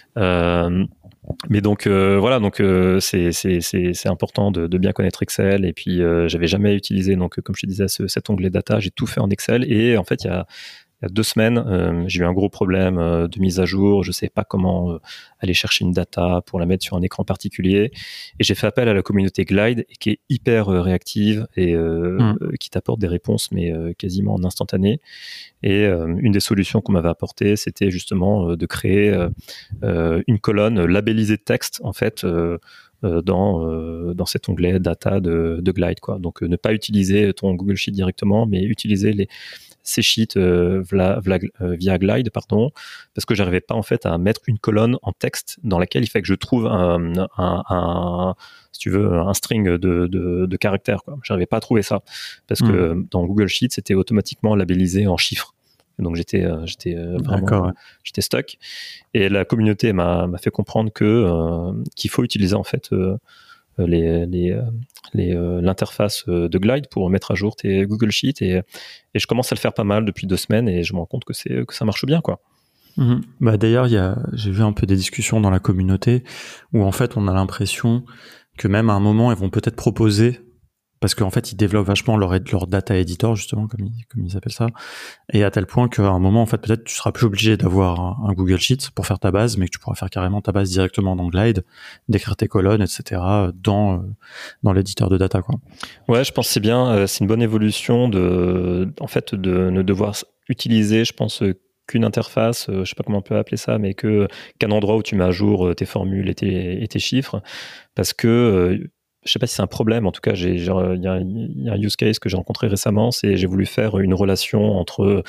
Mais donc voilà, donc c'est important de bien connaître Excel. Et puis j'avais jamais utilisé, donc comme je te disais, cet onglet data. J'ai tout fait en Excel, et en fait il y a 2 semaines, j'ai eu un gros problème de mise à jour. Je ne savais pas comment aller chercher une data pour la mettre sur un écran particulier. Et j'ai fait appel à la communauté Glide, qui est hyper réactive et qui t'apporte des réponses, mais quasiment en instantané. Et une des solutions qu'on m'avait apportées, c'était justement de créer une colonne labellisée de texte, en fait, dans cet onglet data de Glide, quoi. Donc ne pas utiliser ton Google Sheet directement, mais utiliser ces sheets via Glide, parce que j'arrivais pas, en fait, à mettre une colonne en texte dans laquelle il fallait que je trouve si tu veux, un string de caractères, quoi. J'arrivais pas à trouver ça, parce que dans Google Sheet, c'était automatiquement labellisé en chiffres. Donc j'étais vraiment j'étais stuck, et la communauté m'a fait comprendre qu'il faut utiliser, en fait, l'interface de Glide pour mettre à jour tes Google Sheets, et je commence à le faire pas mal depuis 2 semaines, et je me rends compte que ça marche bien, quoi. Bah d'ailleurs, j'ai vu un peu des discussions dans la communauté où, en fait, on a l'impression que même à un moment, ils vont peut-être proposer parce qu'en fait ils développent vachement leur data editor justement comme ils appellent ça, et à tel point qu'à un moment en fait peut-être tu seras plus obligé d'avoir un Google Sheet pour faire ta base, mais que tu pourras faire carrément ta base directement dans Glide, décrire tes colonnes, etc. dans l'éditeur de data, quoi. Ouais, je pense que c'est bien, c'est une bonne évolution en fait de ne devoir utiliser, je pense, qu'une interface, je sais pas comment on peut appeler ça, mais qu'un endroit où tu mets à jour tes formules et tes chiffres, parce que je sais pas si c'est un problème. En tout cas, il y a un use case que j'ai rencontré récemment, c'est j'ai voulu faire une relation entre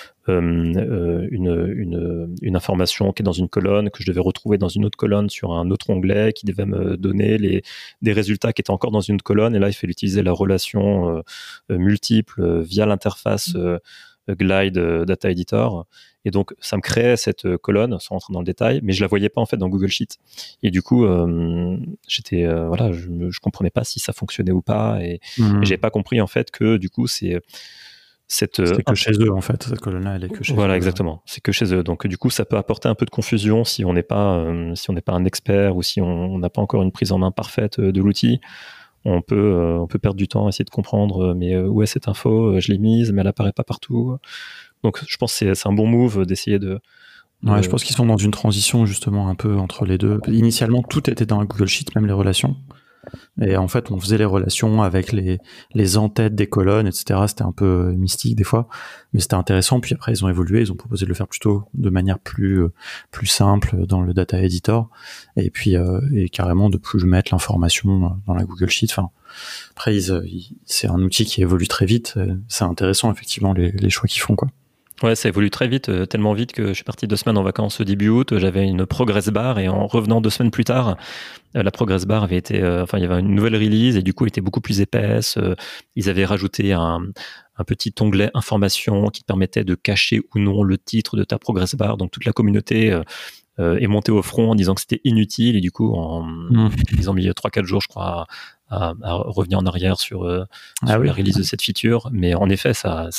une information qui est dans une colonne que je devais retrouver dans une autre colonne sur un autre onglet qui devait me donner des résultats qui étaient encore dans une autre colonne, et là il fallait utiliser la relation multiple via l'interface Glide Data Editor, et donc ça me créait cette colonne sans rentrer dans le détail, mais je la voyais pas en fait dans Google Sheet, et du coup j'étais je comprenais pas si ça fonctionnait ou pas, et j'avais pas compris en fait que du coup c'est que chez eux en fait, cette colonne-là elle est que chez eux. Voilà, exactement, c'est que chez eux, donc du coup ça peut apporter un peu de confusion si on n'est pas un expert, ou si on n'a pas encore une prise en main parfaite de l'outil. On peut perdre du temps à essayer de comprendre, mais où est cette info, je l'ai mise mais elle apparaît pas partout. Donc je pense que c'est un bon move d'essayer de... Ouais, je pense qu'ils sont dans une transition justement un peu entre les deux. Initialement tout était dans un Google Sheet, même les relations. Et en fait, on faisait les relations avec les en-têtes des colonnes, etc. C'était un peu mystique des fois, mais c'était intéressant. Puis après, ils ont évolué, ils ont proposé de le faire plutôt de manière plus simple dans le data editor, et puis et carrément de plus mettre l'information dans la Google Sheet. Enfin, après, c'est un outil qui évolue très vite. C'est intéressant effectivement les choix qu'ils font, quoi. Ouais, ça évolue très vite, tellement vite que je suis parti 2 semaines en vacances au début août. J'avais une progress bar, et en revenant 2 semaines plus tard, la progress bar avait été, il y avait une nouvelle release, et du coup, elle était beaucoup plus épaisse. Ils avaient rajouté un petit onglet information qui te permettait de cacher ou non le titre de ta progress bar. Donc toute la communauté est montée au front en disant que c'était inutile, et du coup, ils ont mis 3-4 jours, je crois, à revenir en arrière sur la release de cette feature. Mais en effet, ça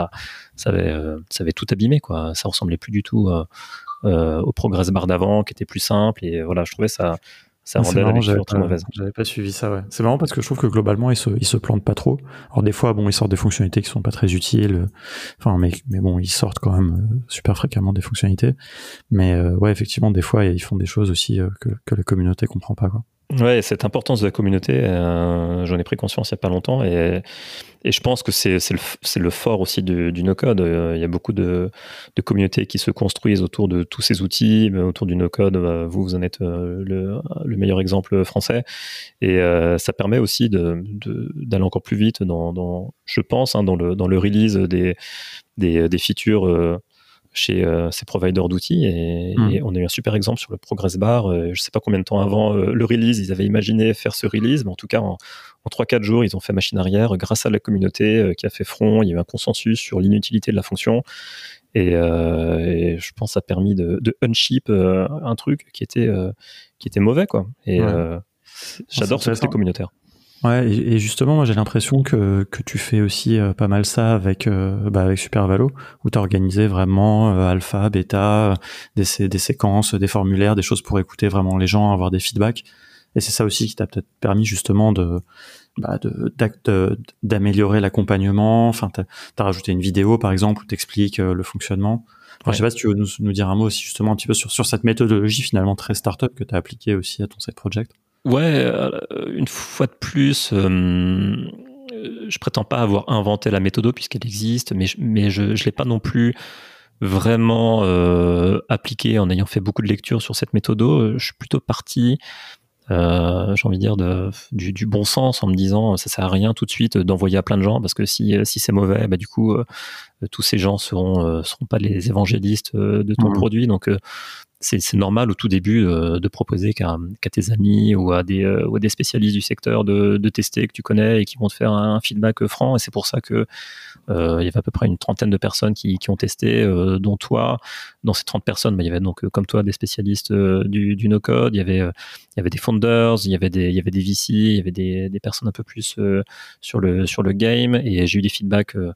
avait tout abîmé, quoi. Ça ressemblait plus du tout au progress bar d'avant, qui était plus simple, et voilà, je trouvais ça rendait la lecture très mauvaise. J'avais pas suivi ça, ouais. C'est marrant parce que je trouve que globalement ils se plantent pas trop. Alors des fois, bon, ils sortent des fonctionnalités qui sont pas très utiles. Enfin, mais bon, ils sortent quand même super fréquemment des fonctionnalités. Mais ouais, effectivement, des fois ils font des choses aussi que la communauté comprend pas, quoi. Ouais, cette importance de la communauté, j'en ai pris conscience il y a pas longtemps, et je pense que c'est le fort aussi du no-code. Il y a beaucoup de communautés qui se construisent autour de tous ces outils, mais autour du no-code. Vous en êtes le meilleur exemple français, et ça permet aussi d'aller encore plus vite je pense, dans le release des features chez ces providers d'outils, et on a eu un super exemple sur le Progress Bar. Je sais pas combien de temps avant le release ils avaient imaginé faire ce release, mais en tout cas en 3-4 jours ils ont fait machine arrière grâce à la communauté qui a fait front. Il y a eu un consensus sur l'inutilité de la fonction, et je pense que ça a permis de unship un truc qui était mauvais, quoi. Et j'adore ce côté communautaire. Ouais, et justement, moi j'ai l'impression que tu fais aussi pas mal ça avec Supervalo, où tu as organisé vraiment alpha, bêta, des séquences, des formulaires, des choses pour écouter vraiment les gens, avoir des feedbacks. Et c'est ça aussi qui t'a peut-être permis justement d'améliorer l'accompagnement. Enfin, t'as rajouté une vidéo par exemple où t'expliques le fonctionnement. Enfin, ouais. Je sais pas si tu veux nous dire un mot aussi justement un petit peu sur cette méthodologie finalement très startup que t'as appliquée aussi à ton side project. Ouais, une fois de plus, je prétends pas avoir inventé la méthode puisqu'elle existe, mais je l'ai pas non plus vraiment appliquée en ayant fait beaucoup de lectures sur cette méthode. Je suis plutôt parti, j'ai envie de dire, du bon sens, en me disant ça sert à rien tout de suite d'envoyer à plein de gens, parce que si c'est mauvais, du coup tous ces gens seront pas les évangélistes de ton produit. Donc c'est normal au tout début de proposer qu'à tes amis ou à des spécialistes du secteur de tester, que tu connais, et qui vont te faire un feedback franc. Et c'est pour ça que il y avait à peu près une trentaine de personnes qui ont testé, dont toi. Dans ces 30 personnes, il y avait donc comme toi des spécialistes du no-code, il y avait des founders, il y avait des VC, il y avait des personnes un peu plus sur le game, et j'ai eu des feedbacks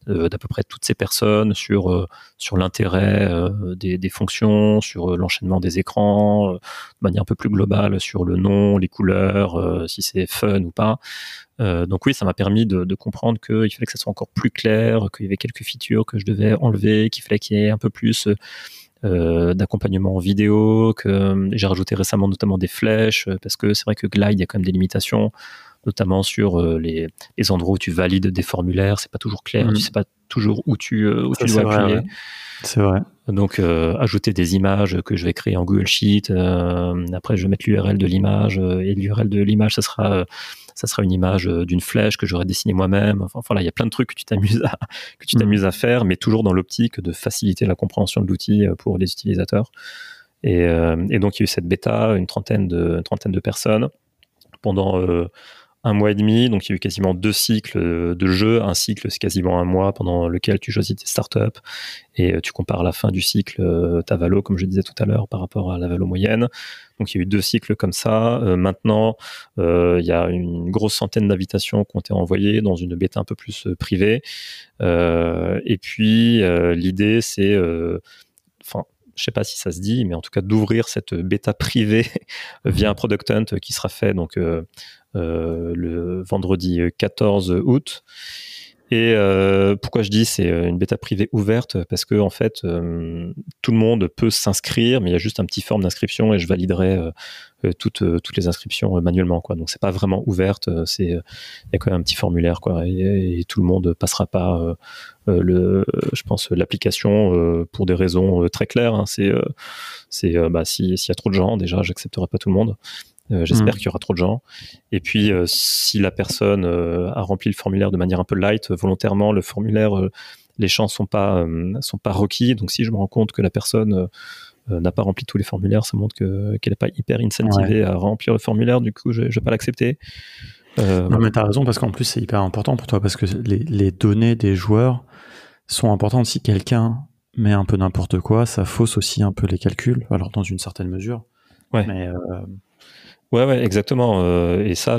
d'à peu près toutes ces personnes sur l'intérêt des fonctions, sur l'enchaînement des écrans, de manière un peu plus globale sur le nom, les couleurs, si c'est fun ou pas. Donc oui, ça m'a permis de comprendre qu'il fallait que ça soit encore plus clair, qu'il y avait quelques features que je devais enlever, qu'il fallait qu'il y ait un peu plus d'accompagnement en vidéo, que j'ai rajouté récemment notamment des flèches, parce que c'est vrai que Glide, il y a quand même des limitations, notamment sur les endroits où tu valides des formulaires, c'est pas toujours clair, tu sais pas toujours où tu dois appuyer. Ouais. C'est vrai. Donc ajouter des images que je vais créer en Google Sheet, après je vais mettre l'URL de l'image, et l'URL de l'image ça sera une image d'une flèche que j'aurais dessinée moi-même. Enfin voilà, il y a plein de trucs que tu t'amuses à faire, mais toujours dans l'optique de faciliter la compréhension de l'outil pour les utilisateurs. Et donc il y a eu cette bêta, une trentaine de personnes pendant 1 mois et demi, donc il y a eu quasiment 2 cycles de jeu. Un cycle, c'est quasiment 1 mois pendant lequel tu choisis tes startups et tu compares à la fin du cycle ta valo, comme je disais tout à l'heure, par rapport à la valo moyenne. Donc il y a eu 2 cycles comme ça. Maintenant, il y a une grosse centaine d'invitations qui ont été envoyées dans une bêta un peu plus privée. Et puis l'idée, c'est... je sais pas si ça se dit, mais en tout cas d'ouvrir cette bêta privée via un Product Hunt qui sera fait donc le vendredi 14 août. Et pourquoi je dis c'est une bêta privée ouverte, parce que en fait tout le monde peut s'inscrire, mais il y a juste un petit forme d'inscription et je validerai toutes les inscriptions manuellement, quoi. Donc c'est pas vraiment ouverte, il y a quand même un petit formulaire, quoi, et tout le monde passera pas je pense l'application pour des raisons très claires, hein. S'il y a trop de gens, déjà j'accepterai pas tout le monde. J'espère qu'il y aura trop de gens. Et puis, si la personne a rempli le formulaire de manière un peu light, volontairement, le formulaire, les champs sont pas requis. Donc, si je me rends compte que la personne n'a pas rempli tous les formulaires, ça montre qu'elle n'est pas hyper incentivée à remplir le formulaire. Du coup, je vais pas l'accepter. Non, mais t'as raison, parce qu'en plus, c'est hyper important pour toi, parce que les données des joueurs sont importantes. Si quelqu'un met un peu n'importe quoi, ça fausse aussi un peu les calculs. Alors, dans une certaine mesure. Ouais. Mais Ouais, exactement. Et ça,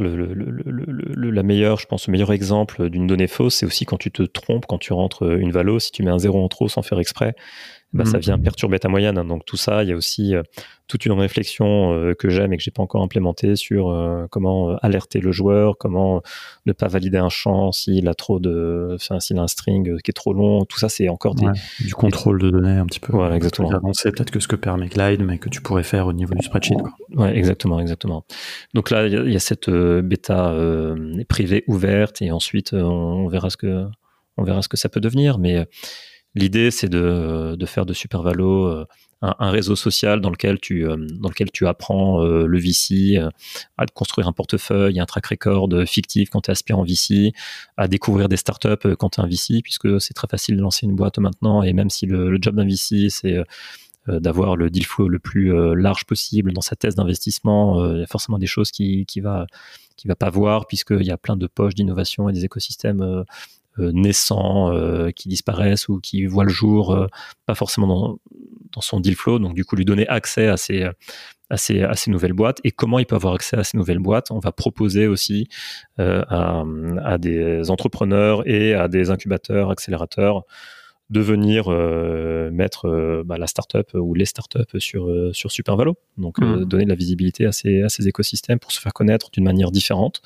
la meilleure, je pense, le meilleur exemple d'une donnée fausse, c'est aussi quand tu te trompes, quand tu rentres une valo, si tu mets un 0 en trop sans faire exprès, ça vient perturber ta moyenne. Donc tout ça, il y a aussi toute une réflexion que j'aime et que j'ai pas encore implémentée sur comment alerter le joueur, comment ne pas valider un champ s'il a s'il a un string qui est trop long. Tout ça, c'est encore du contrôle de données un petit peu. Voilà, exactement. Plus avancé peut-être que ce que permet Glide, mais que tu pourrais faire au niveau du spreadsheet, quoi. Ouais, exactement. Donc là, il y a cette bêta privée ouverte, et ensuite on verra ce que ça peut devenir. Mais l'idée, c'est de faire de SuperValo un réseau social dans lequel tu apprends le VC, à construire un portefeuille, un track record fictif quand tu es aspirant VC, à découvrir des startups quand tu es un VC, puisque c'est très facile de lancer une boîte maintenant, et même si le job d'un VC, c'est d'avoir le deal flow le plus large possible dans sa thèse d'investissement, il y a forcément des choses qui va pas voir, puisqu'il y a plein de poches d'innovation et des écosystèmes naissants qui disparaissent ou qui voient le jour pas forcément dans son deal flow. Donc du coup, lui donner accès à ces nouvelles boîtes. Et comment il peut avoir accès à ces nouvelles boîtes? On va proposer aussi à des entrepreneurs et à des incubateurs, accélérateurs, de venir mettre la startup ou les startups sur SuperValo. Donc donner de la visibilité à ces écosystèmes pour se faire connaître d'une manière différente,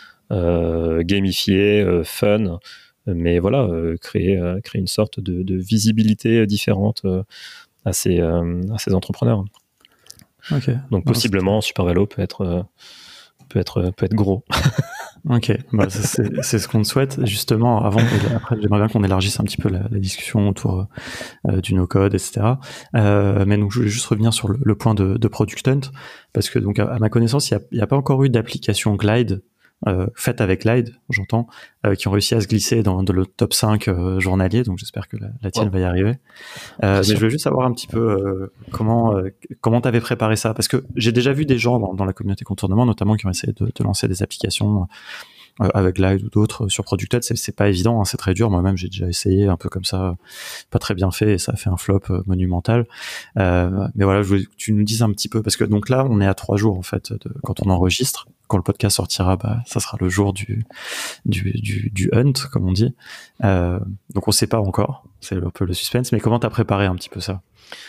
gamifiée, fun, mais voilà, créer une sorte de visibilité différente à ces entrepreneurs. Okay. Donc possiblement SuperValo peut être gros. Ok, c'est ce qu'on te souhaite. Justement, après, j'aimerais bien qu'on élargisse un petit peu la discussion autour du no-code, etc. Mais donc, je voulais juste revenir sur le point de Product Hunt, parce que donc à ma connaissance, il y a pas encore eu d'application Glide faite avec Glide, j'entends, qui ont réussi à se glisser dans le top 5 journalier. Donc, j'espère que la tienne va y arriver. Mais je veux juste savoir un petit peu comment t'avais préparé ça, parce que j'ai déjà vu des gens dans la communauté contournement, notamment, qui ont essayé de lancer des applications avec Glide ou d'autres sur Product Hunt. C'est pas évident, hein, c'est très dur. Moi-même, j'ai déjà essayé un peu comme ça, pas très bien fait, et ça a fait un flop monumental. Mais voilà, je voulais que tu nous dises un petit peu, parce que donc là, on est à 3 jours en fait quand on enregistre. quand le podcast sortira, ça sera le jour du hunt, comme on dit. Donc on sait pas encore, c'est un peu le suspense. Mais comment t'as préparé un petit peu ça?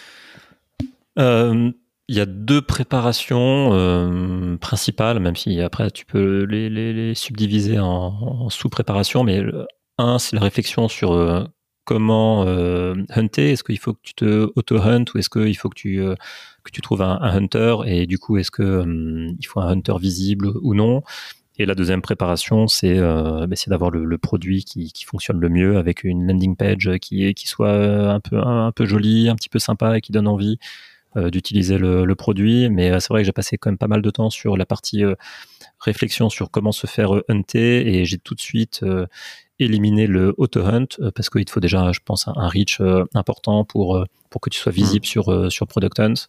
Il y a 2 préparations principales, même si après tu peux les subdiviser en sous-préparations, mais un, c'est la réflexion sur comment hunter. Est-ce qu'il faut que tu te auto-hunt ou est-ce qu'il faut que tu trouves un hunter, et du coup est-ce que il faut un hunter visible ou non? Et la deuxième préparation, c'est d'avoir le produit qui fonctionne le mieux, avec une landing page qui soit un peu jolie, un petit peu sympa et qui donne envie d'utiliser le produit. Mais c'est vrai que j'ai passé quand même pas mal de temps sur la partie réflexion sur comment se faire hunter, et j'ai tout de suite éliminé le auto-hunt parce qu'il te faut déjà, je pense, un reach important pour que tu sois visible sur Product Hunt.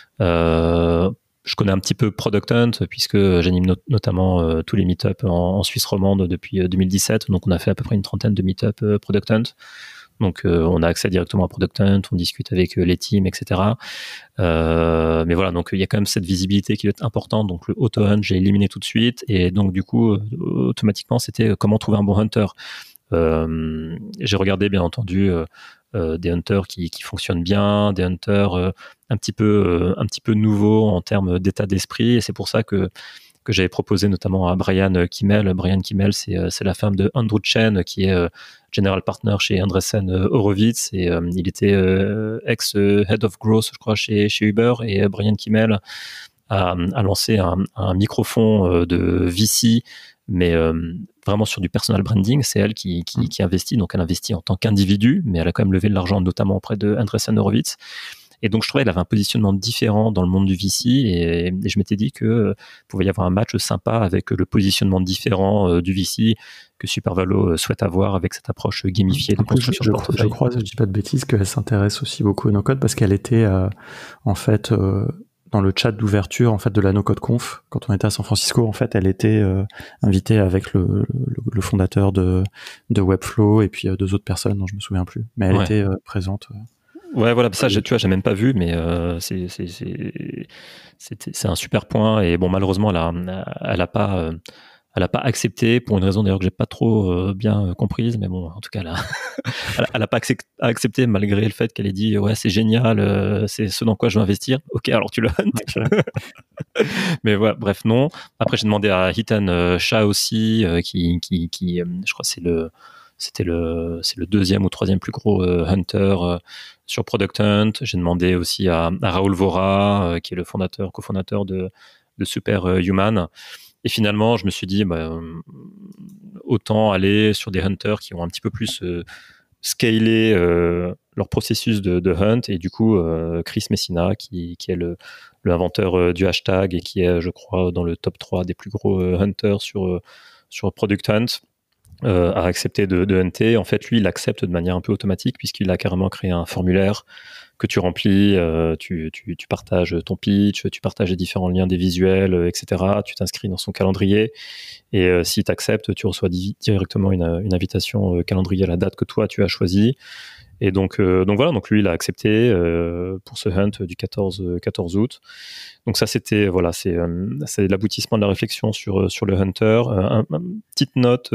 Je connais un petit peu Product Hunt puisque j'anime notamment tous les meet-up en Suisse romande depuis 2017. Donc on a fait à peu près une trentaine de meet-up Product Hunt. Donc on a accès directement à Product Hunt, on discute avec les teams, etc. Mais voilà, donc il y a quand même cette visibilité qui est importante. Donc le auto-hunt, j'ai éliminé tout de suite. Et donc du coup, automatiquement, c'était comment trouver un bon hunter. J'ai regardé bien entendu des hunters qui fonctionnent bien, des hunters un petit peu nouveaux en termes d'état d'esprit. Et c'est pour ça que j'avais proposé notamment à Brian Kimmel. Brian Kimmel, c'est la femme de Andrew Chen, qui est general partner chez Andreessen Horowitz, et il était ex-head of growth, je crois, chez Uber. Et Brian Kimmel a lancé un microfond de VC, mais vraiment sur du personal branding. C'est elle qui investit, donc elle investit en tant qu'individu, mais elle a quand même levé de l'argent, notamment auprès de Andreessen Horowitz. Et donc, je trouvais qu'elle avait un positionnement différent dans le monde du VC, et je m'étais dit que pouvait y avoir un match sympa avec le positionnement différent du VC que Supervalo souhaite avoir avec cette approche gamifiée de construction de portefeuille. Je crois, je dis pas de bêtises, qu'elle s'intéresse aussi beaucoup au no-code parce qu'elle était en fait dans le chat d'ouverture en fait de la no-code conf quand on était à San Francisco. En fait, elle était invitée avec le fondateur de Webflow et puis 2 autres personnes dont je me souviens plus, mais elle était présente. Ouais, voilà, ça, tu vois, j'ai même pas vu, mais c'est un super point. Et bon, malheureusement, elle a pas accepté, pour une raison d'ailleurs que j'ai pas trop bien comprise, mais bon, en tout cas, elle a pas accepté, malgré le fait qu'elle ait dit ouais, c'est génial, c'est ce dans quoi je veux investir. Ok, alors tu le hunt. Mais voilà, bref, non. Après, j'ai demandé à Hitan Shah aussi, qui je crois c'était le 2e ou 3e plus gros hunter sur Product Hunt. J'ai demandé aussi à Raoul Vora, qui est le cofondateur de Superhuman. Et finalement, je me suis dit, autant aller sur des hunters qui ont un petit peu plus scalé leur processus de hunt. Et du coup, Chris Messina, qui est le inventeur du hashtag et qui est, je crois, dans le top 3 des plus gros hunters sur Product Hunt, a accepté de hunter. En fait, lui, il accepte de manière un peu automatique puisqu'il a carrément créé un formulaire que tu remplis, tu partages ton pitch, tu partages les différents liens des visuels, etc. Tu t'inscris dans son calendrier, et si tu acceptes, tu reçois directement une invitation calendrier à la date que toi tu as choisie. Et donc voilà, donc lui il a accepté pour ce hunt du 14 août. Donc ça c'était c'est l'aboutissement de la réflexion sur le hunter. Une petite note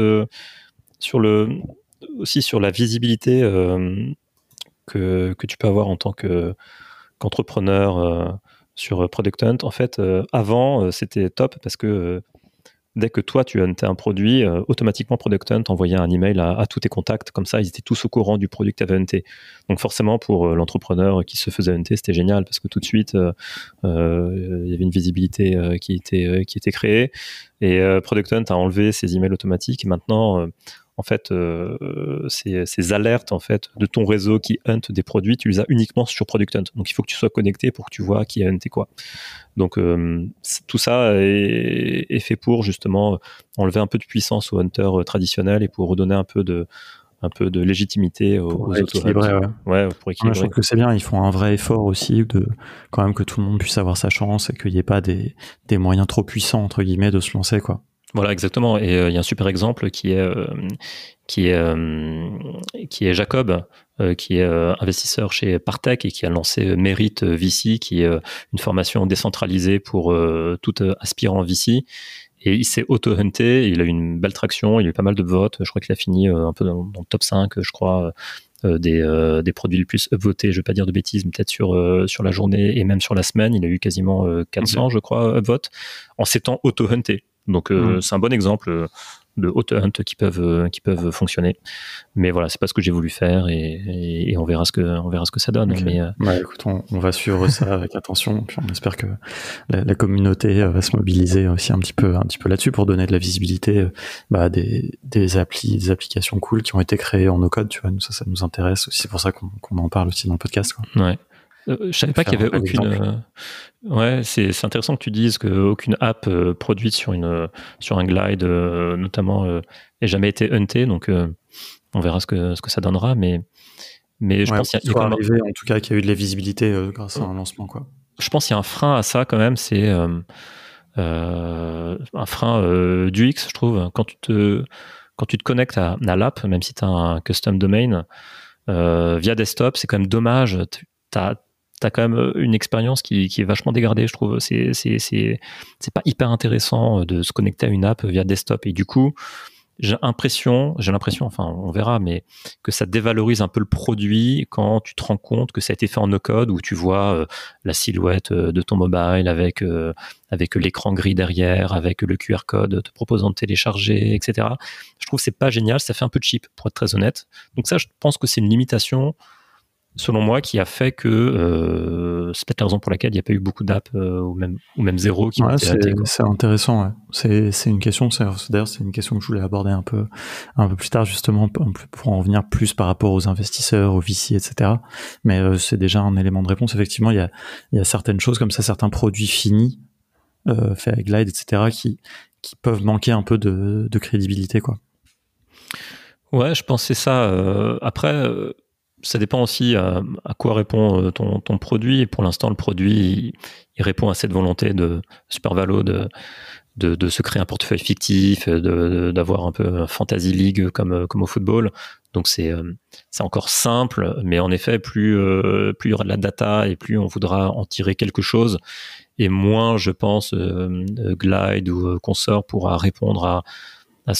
aussi sur la visibilité que tu peux avoir en tant qu'entrepreneur sur Product Hunt. En fait, avant, c'était top parce que dès que toi, tu huntais un produit, automatiquement, Product Hunt envoyait un email à tous tes contacts. Comme ça, ils étaient tous au courant du produit que tu avais hunté. Donc forcément, pour l'entrepreneur qui se faisait hunter, c'était génial parce que tout de suite, il y avait une visibilité qui était créée. Et Product Hunt a enlevé ces emails automatiques. Et maintenant, en fait, ces alertes en fait, de ton réseau qui hunt des produits, tu les as uniquement sur Product Hunt. Donc, il faut que tu sois connecté pour que tu vois qui a hunté quoi. Donc, tout ça est fait pour justement enlever un peu de puissance aux hunters traditionnels et pour redonner un peu de légitimité aux autres. Pour équilibrer. Je trouve que c'est bien, ils font un vrai effort aussi de quand même que tout le monde puisse avoir sa chance et qu'il n'y ait pas des moyens trop puissants entre guillemets de se lancer quoi. Voilà, exactement. Et il y a un super exemple qui est Jacob, qui est investisseur chez Partech et qui a lancé Merit VC, qui est une formation décentralisée pour tout aspirant VC. Et il s'est auto-hunté, il a eu une belle traction, il a eu pas mal de votes. Je crois qu'il a fini un peu dans le top 5, je crois, des produits les plus upvotés. Je ne vais pas dire de bêtises, mais peut-être sur la journée et même sur la semaine. Il a eu quasiment 400, je crois, upvotes en s'étant auto-hunté. Donc, c'est un bon exemple de auto-hunt qui peuvent fonctionner. Mais voilà, c'est pas ce que j'ai voulu faire et on verra ce que ça donne. Okay. Mais, écoute, on va suivre ça avec attention, puis on espère que la communauté va se mobiliser aussi un petit peu là-dessus pour donner de la visibilité des applications cool qui ont été créées en no-code, tu vois. Nous, ça nous intéresse aussi, c'est pour ça qu'on en parle aussi dans le podcast, quoi. Ouais. Je savais pas qu'il y avait aucune. Ouais, c'est intéressant que tu dises qu'aucune app produite sur un glide, notamment, ait jamais été huntée. Donc, on verra ce que ça donnera. Mais je pense qu'il y a arrivé, en tout cas, qu'il y a eu de la visibilité grâce à un lancement, quoi. Je pense qu'il y a un frein à ça quand même. C'est un frein d'UX, je trouve. Quand tu te connectes à l'app, même si tu as un custom domain via desktop, c'est quand même dommage. T'as quand même une expérience qui est vachement dégradée, je trouve. C'est pas hyper intéressant de se connecter à une app via desktop. Et du coup, j'ai l'impression, enfin, on verra, mais que ça dévalorise un peu le produit quand tu te rends compte que ça a été fait en no-code, où tu vois la silhouette de ton mobile avec l'écran gris derrière, avec le QR code te proposant de télécharger, etc. Je trouve que c'est pas génial, ça fait un peu cheap, pour être très honnête. Donc ça, je pense que c'est une limitation, selon moi, qui a fait que c'est peut-être la raison pour laquelle il n'y a pas eu beaucoup d'apps ou même zéro qui ont été ratées. C'est intéressant, ouais. C'est une question, d'ailleurs c'est une question que je voulais aborder un peu plus tard, justement, pour en venir plus par rapport aux investisseurs, aux VC, etc. Mais c'est déjà un élément de réponse. Effectivement, il y a certaines choses comme ça, certains produits finis faits avec Glide, etc., qui peuvent manquer un peu de crédibilité, quoi. Ouais, je pense que c'est ça. Après, ça dépend aussi à quoi répond ton produit. Et pour l'instant, le produit, il répond à cette volonté de Supervalo de se créer un portefeuille fictif, d'avoir un peu un fantasy league comme au football. Donc c'est encore simple, mais en effet, plus il y aura de la data et plus on voudra en tirer quelque chose, et moins, je pense, Glide ou consort pourra répondre à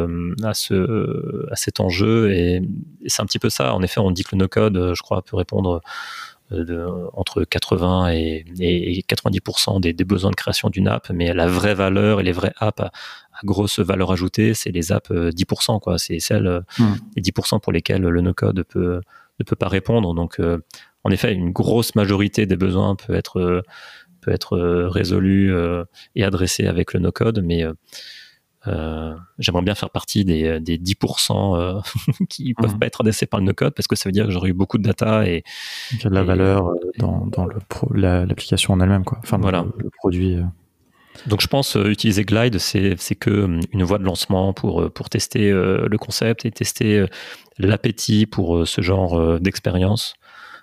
cet enjeu. Et c'est un petit peu ça. En effet, on dit que le no-code, je crois, peut répondre entre 80 et 90% des besoins de création d'une app, mais la vraie valeur et les vraies apps à grosse valeur ajoutée, c'est les apps 10%, quoi. C'est celles, les 10% pour lesquelles le no-code ne peut pas répondre. Donc, en effet, une grosse majorité des besoins peut être résolu et adressé avec le no-code, mais j'aimerais bien faire partie des 10% qui peuvent pas être adressés par le no-code, parce que ça veut dire que j'aurais eu beaucoup de data et il y a de la valeur dans l'application en elle-même, quoi. Enfin, voilà. le produit. Donc je pense utiliser Glide, c'est que une voie de lancement pour tester le concept et tester l'appétit pour ce genre d'expérience.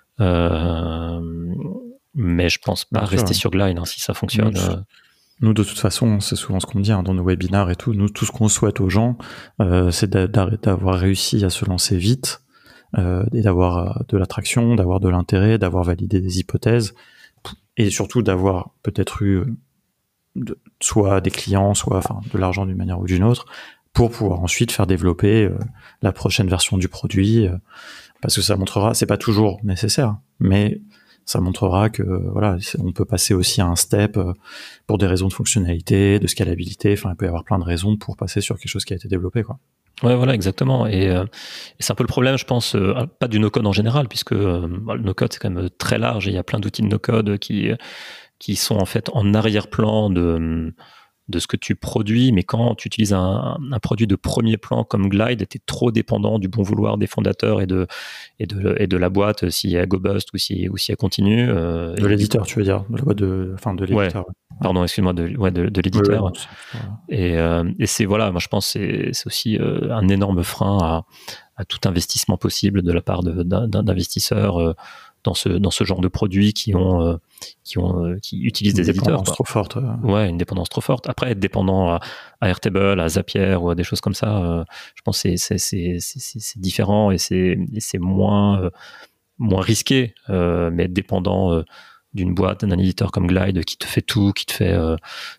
Mais je pense pas rester sur Glide, si ça fonctionne. Nous, de toute façon, c'est souvent ce qu'on dit dans nos webinars et tout. Nous, tout ce qu'on souhaite aux gens, c'est d'avoir réussi à se lancer vite, et d'avoir de l'attraction, d'avoir de l'intérêt, d'avoir validé des hypothèses, et surtout d'avoir peut-être eu soit des clients, soit de l'argent d'une manière ou d'une autre, pour pouvoir ensuite faire développer la prochaine version du produit, parce que ça montrera, c'est pas toujours nécessaire, mais ça montrera que voilà, on peut passer aussi à un step pour des raisons de fonctionnalité, de scalabilité. Enfin, il peut y avoir plein de raisons pour passer sur quelque chose qui a été développé, quoi. Ouais, voilà, exactement. Et c'est un peu le problème, je pense, pas du no-code en général, puisque le no-code c'est quand même très large et il y a plein d'outils de no-code qui sont en fait en arrière-plan de ce que tu produis, mais quand tu utilises un produit de premier plan comme Glide, tu es trop dépendant du bon vouloir des fondateurs et de la boîte, si elle go bust ou si elle continue. De l'éditeur, tu veux dire, de la boîte de l'éditeur. Ouais. Pardon, excuse-moi, de l'éditeur. Ouais. Et c'est, voilà, moi je pense que c'est aussi un énorme frein à tout investissement possible de la part d'investisseurs dans ce genre de produits qui utilisent des éditeurs. Une dépendance trop forte. Ouais, une dépendance trop forte. Après, être dépendant à Airtable, à Zapier ou à des choses comme ça, je pense que c'est différent et c'est moins risqué, mais être dépendant d'une boîte, d'un éditeur comme Glide qui te fait tout, qui va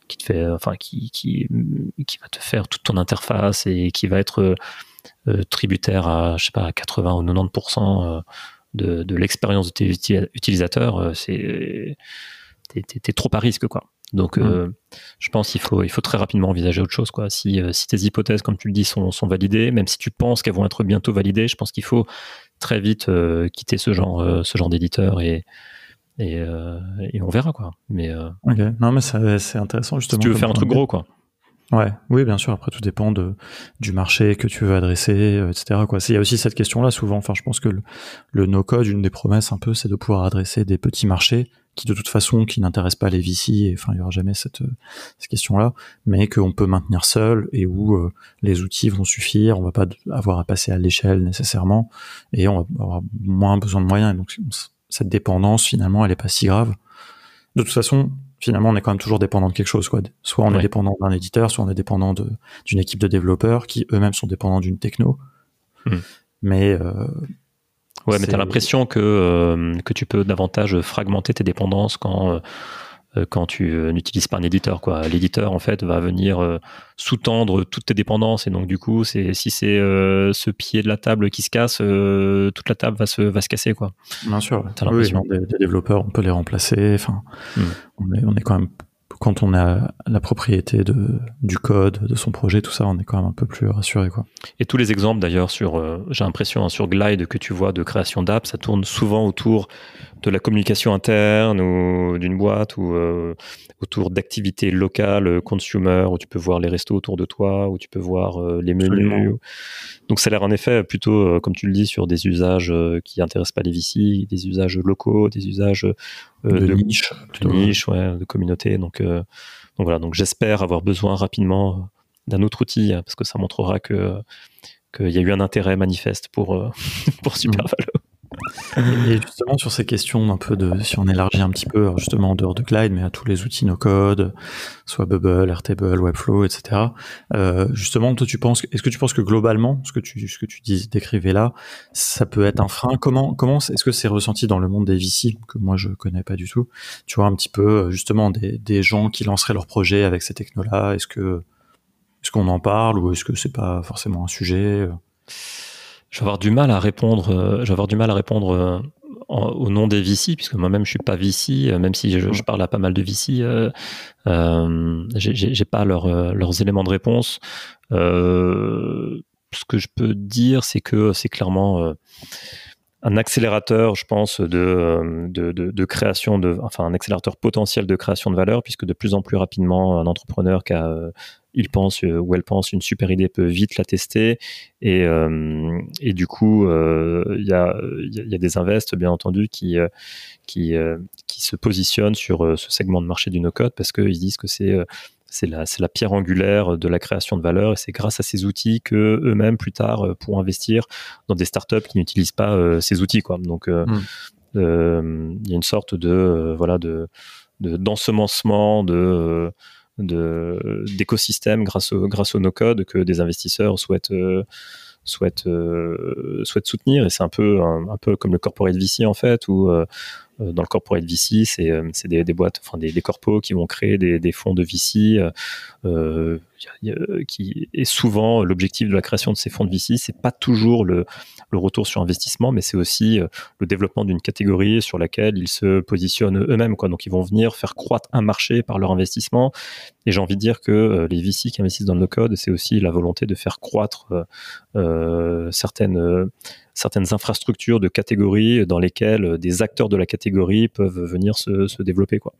te faire toute ton interface et qui va être tributaire à, je sais pas, à 80 ou 90% de l'expérience de tes utilisateurs, t'es trop à risque, quoi. Donc, je pense qu'il faut très rapidement envisager autre chose, quoi. Si tes hypothèses, comme tu le dis, sont validées, même si tu penses qu'elles vont être bientôt validées, je pense qu'il faut très vite quitter ce genre d'éditeur et on verra, quoi. Mais ok, non, mais c'est intéressant justement. Si tu veux faire un truc gros, quoi. Ouais, oui, bien sûr. Après, tout dépend du marché que tu veux adresser, etc., quoi. Il y a aussi cette question-là souvent. Enfin, je pense que le no-code, une des promesses un peu, c'est de pouvoir adresser des petits marchés qui, de toute façon, qui n'intéressent pas les VC. Et enfin, il y aura jamais cette question-là, mais qu'on peut maintenir seul et où les outils vont suffire. On va pas avoir à passer à l'échelle nécessairement, et on va avoir moins besoin de moyens. Et donc, cette dépendance, finalement, elle est pas si grave. De toute façon, finalement, on est quand même toujours dépendant de quelque chose, quoi. Soit on est dépendant d'un éditeur, soit on est dépendant d'une équipe de développeurs qui eux-mêmes sont dépendants d'une techno. Mais mais t'as l'impression que tu peux davantage fragmenter tes dépendances quand tu n'utilises pas un éditeur, quoi. L'éditeur, en fait, va venir sous-tendre toutes tes dépendances, et donc du coup, si c'est ce pied de la table qui se casse, toute la table va se casser, quoi. Bien sûr. T'as l'impression des développeurs, on peut les remplacer. Enfin, on est quand même, quand on a la propriété du code, de son projet, tout ça, on est quand même un peu plus rassuré, quoi. Et tous les exemples, d'ailleurs, j'ai l'impression, sur Glide, que tu vois de création d'app, ça tourne souvent autour de la communication interne ou d'une boîte, ou autour d'activités locales, consumer, où tu peux voir les restos autour de toi, où tu peux voir les menus. Donc ça a l'air en effet plutôt, comme tu le dis, sur des usages qui intéressent pas les VC, des usages locaux, des usages de niche, de communauté. Donc voilà. Donc j'espère avoir besoin rapidement d'un autre outil, parce que ça montrera qu'il y a eu un intérêt manifeste pour SuperValo. Et justement, sur ces questions un peu si on élargit un petit peu, justement en dehors de Glide, mais à tous les outils no-code, soit Bubble, Airtable, Webflow, etc. Justement, toi, est-ce que tu penses que globalement, ce que tu décrivais là, ça peut être un frein? Comment est-ce que c'est ressenti dans le monde des VC, que moi je connais pas du tout? Tu vois, un petit peu, justement, des gens qui lanceraient leur projet avec ces technos-là, est-ce qu'on en parle, ou est-ce que c'est pas forcément un sujet? Je vais avoir du mal à répondre. Au nom des VC, puisque moi-même je suis pas VC, même si je parle à pas mal de VC. J'ai pas leurs éléments de réponse. Ce que je peux dire, c'est que c'est clairement un accélérateur, je pense, de création un accélérateur potentiel de création de valeur, puisque de plus en plus rapidement, un entrepreneur il pense ou elle pense une super idée peut vite la tester, et du coup il y a des invests, bien entendu, qui se positionnent sur ce segment de marché du no-code, parce qu'ils disent que c'est la pierre angulaire de la création de valeur, et c'est grâce à ces outils que eux-mêmes plus tard pourront investir dans des startups qui n'utilisent pas ces outils, quoi. Donc il y a une sorte d'ensemencement d'écosystème grâce au no-code que des investisseurs souhaitent soutenir. Et c'est un peu comme le corporate VC, en fait, où dans le corporate VC, c'est des boîtes, enfin des corpos qui vont créer des fonds de VC, qui est souvent l'objectif de la création de ces fonds de VC. C'est pas toujours le retour sur investissement, mais c'est aussi le développement d'une catégorie sur laquelle ils se positionnent eux-mêmes, quoi. Donc ils vont venir faire croître un marché par leur investissement. Et j'ai envie de dire que les VC qui investissent dans le no-code, c'est aussi la volonté de faire croître certaines infrastructures de catégories dans lesquelles des acteurs de la catégorie peuvent venir se développer, quoi.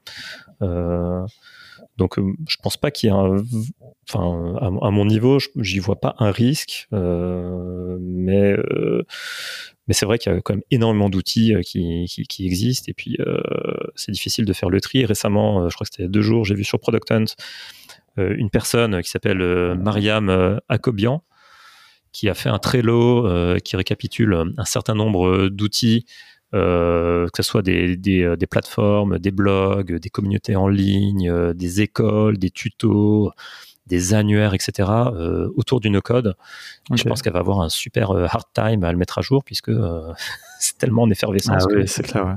Donc je pense pas qu'il y ait à mon niveau, j'y vois pas un risque, mais c'est vrai qu'il y a quand même énormément d'outils qui existent, et puis c'est difficile de faire le tri. Récemment, je crois que c'était il y a 2 jours, j'ai vu sur Product Hunt une personne qui s'appelle Mariam Akobian, qui a fait un Trello qui récapitule un certain nombre d'outils, que ce soit des plateformes, des blogs, des communautés en ligne, des écoles, des tutos, des annuaires, etc., autour du no-code. Okay. Je pense qu'elle va avoir un super hard time à le mettre à jour, puisque c'est tellement en effervescence. Oui, c'est clair, ouais.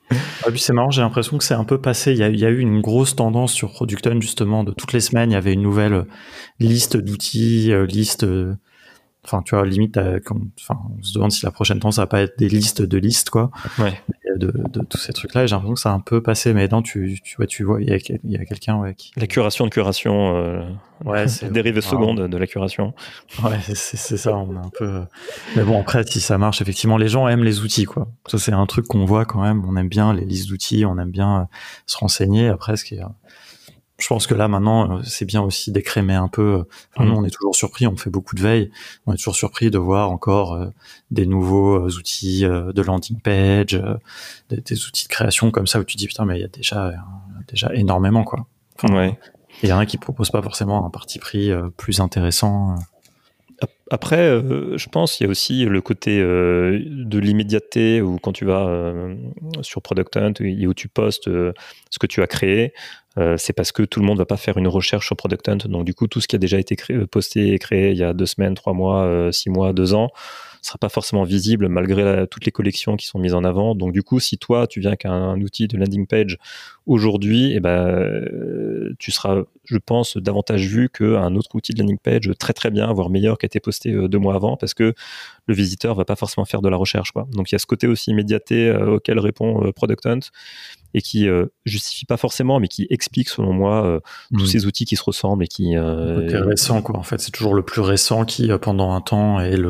Ah, puis c'est marrant, j'ai l'impression que c'est un peu passé. Il y a eu une grosse tendance sur Product Hunt, justement, de toutes les semaines, il y avait une nouvelle liste d'outils, enfin, tu vois, limite, on se demande si la prochaine temps, ça va pas être des listes de listes, quoi. Ouais. De tous ces trucs-là, et j'ai l'impression que ça a un peu passé, mais non, tu vois, il y a quelqu'un, ouais, qui... La curation de curation, Ouais, la dérive seconde de la curation. Ouais, c'est ça, on a un peu... Mais bon, après, si ça marche, effectivement, les gens aiment les outils, quoi. Ça, c'est un truc qu'on voit quand même, on aime bien les listes d'outils, on aime bien se renseigner. Après, je pense que là, maintenant, c'est bien aussi d'écrémer un peu. Enfin, nous, on est toujours surpris, on fait beaucoup de veille, on est toujours surpris de voir encore des nouveaux outils de landing page, des outils de création comme ça, où tu dis, putain, mais il y a déjà énormément, quoi. Enfin, ouais. Il y en a qui proposent pas forcément un parti pris plus intéressant. Après, je pense qu'il y a aussi le côté de l'immédiateté, où quand tu vas sur Product Hunt et où tu postes ce que tu as créé, c'est parce que tout le monde va pas faire une recherche sur Product Hunt. Donc du coup, tout ce qui a déjà été posté et créé il y a 2 semaines, 3 mois, 6 mois, 2 ans, sera pas forcément visible malgré toutes les collections qui sont mises en avant. Donc du coup, si toi, tu viens avec un outil de landing page aujourd'hui, eh ben, tu seras, je pense, davantage vu qu'un autre outil de landing page très très bien, voire meilleur, qui a été posté 2 mois avant, parce que le visiteur va pas forcément faire de la recherche, quoi. Donc il y a ce côté aussi immédiaté auquel répond Product Hunt, et qui justifie pas forcément, mais qui explique, selon moi, tous ces outils qui se ressemblent et qui... Côté récent, quoi. En fait, c'est toujours le plus récent qui, pendant un temps, est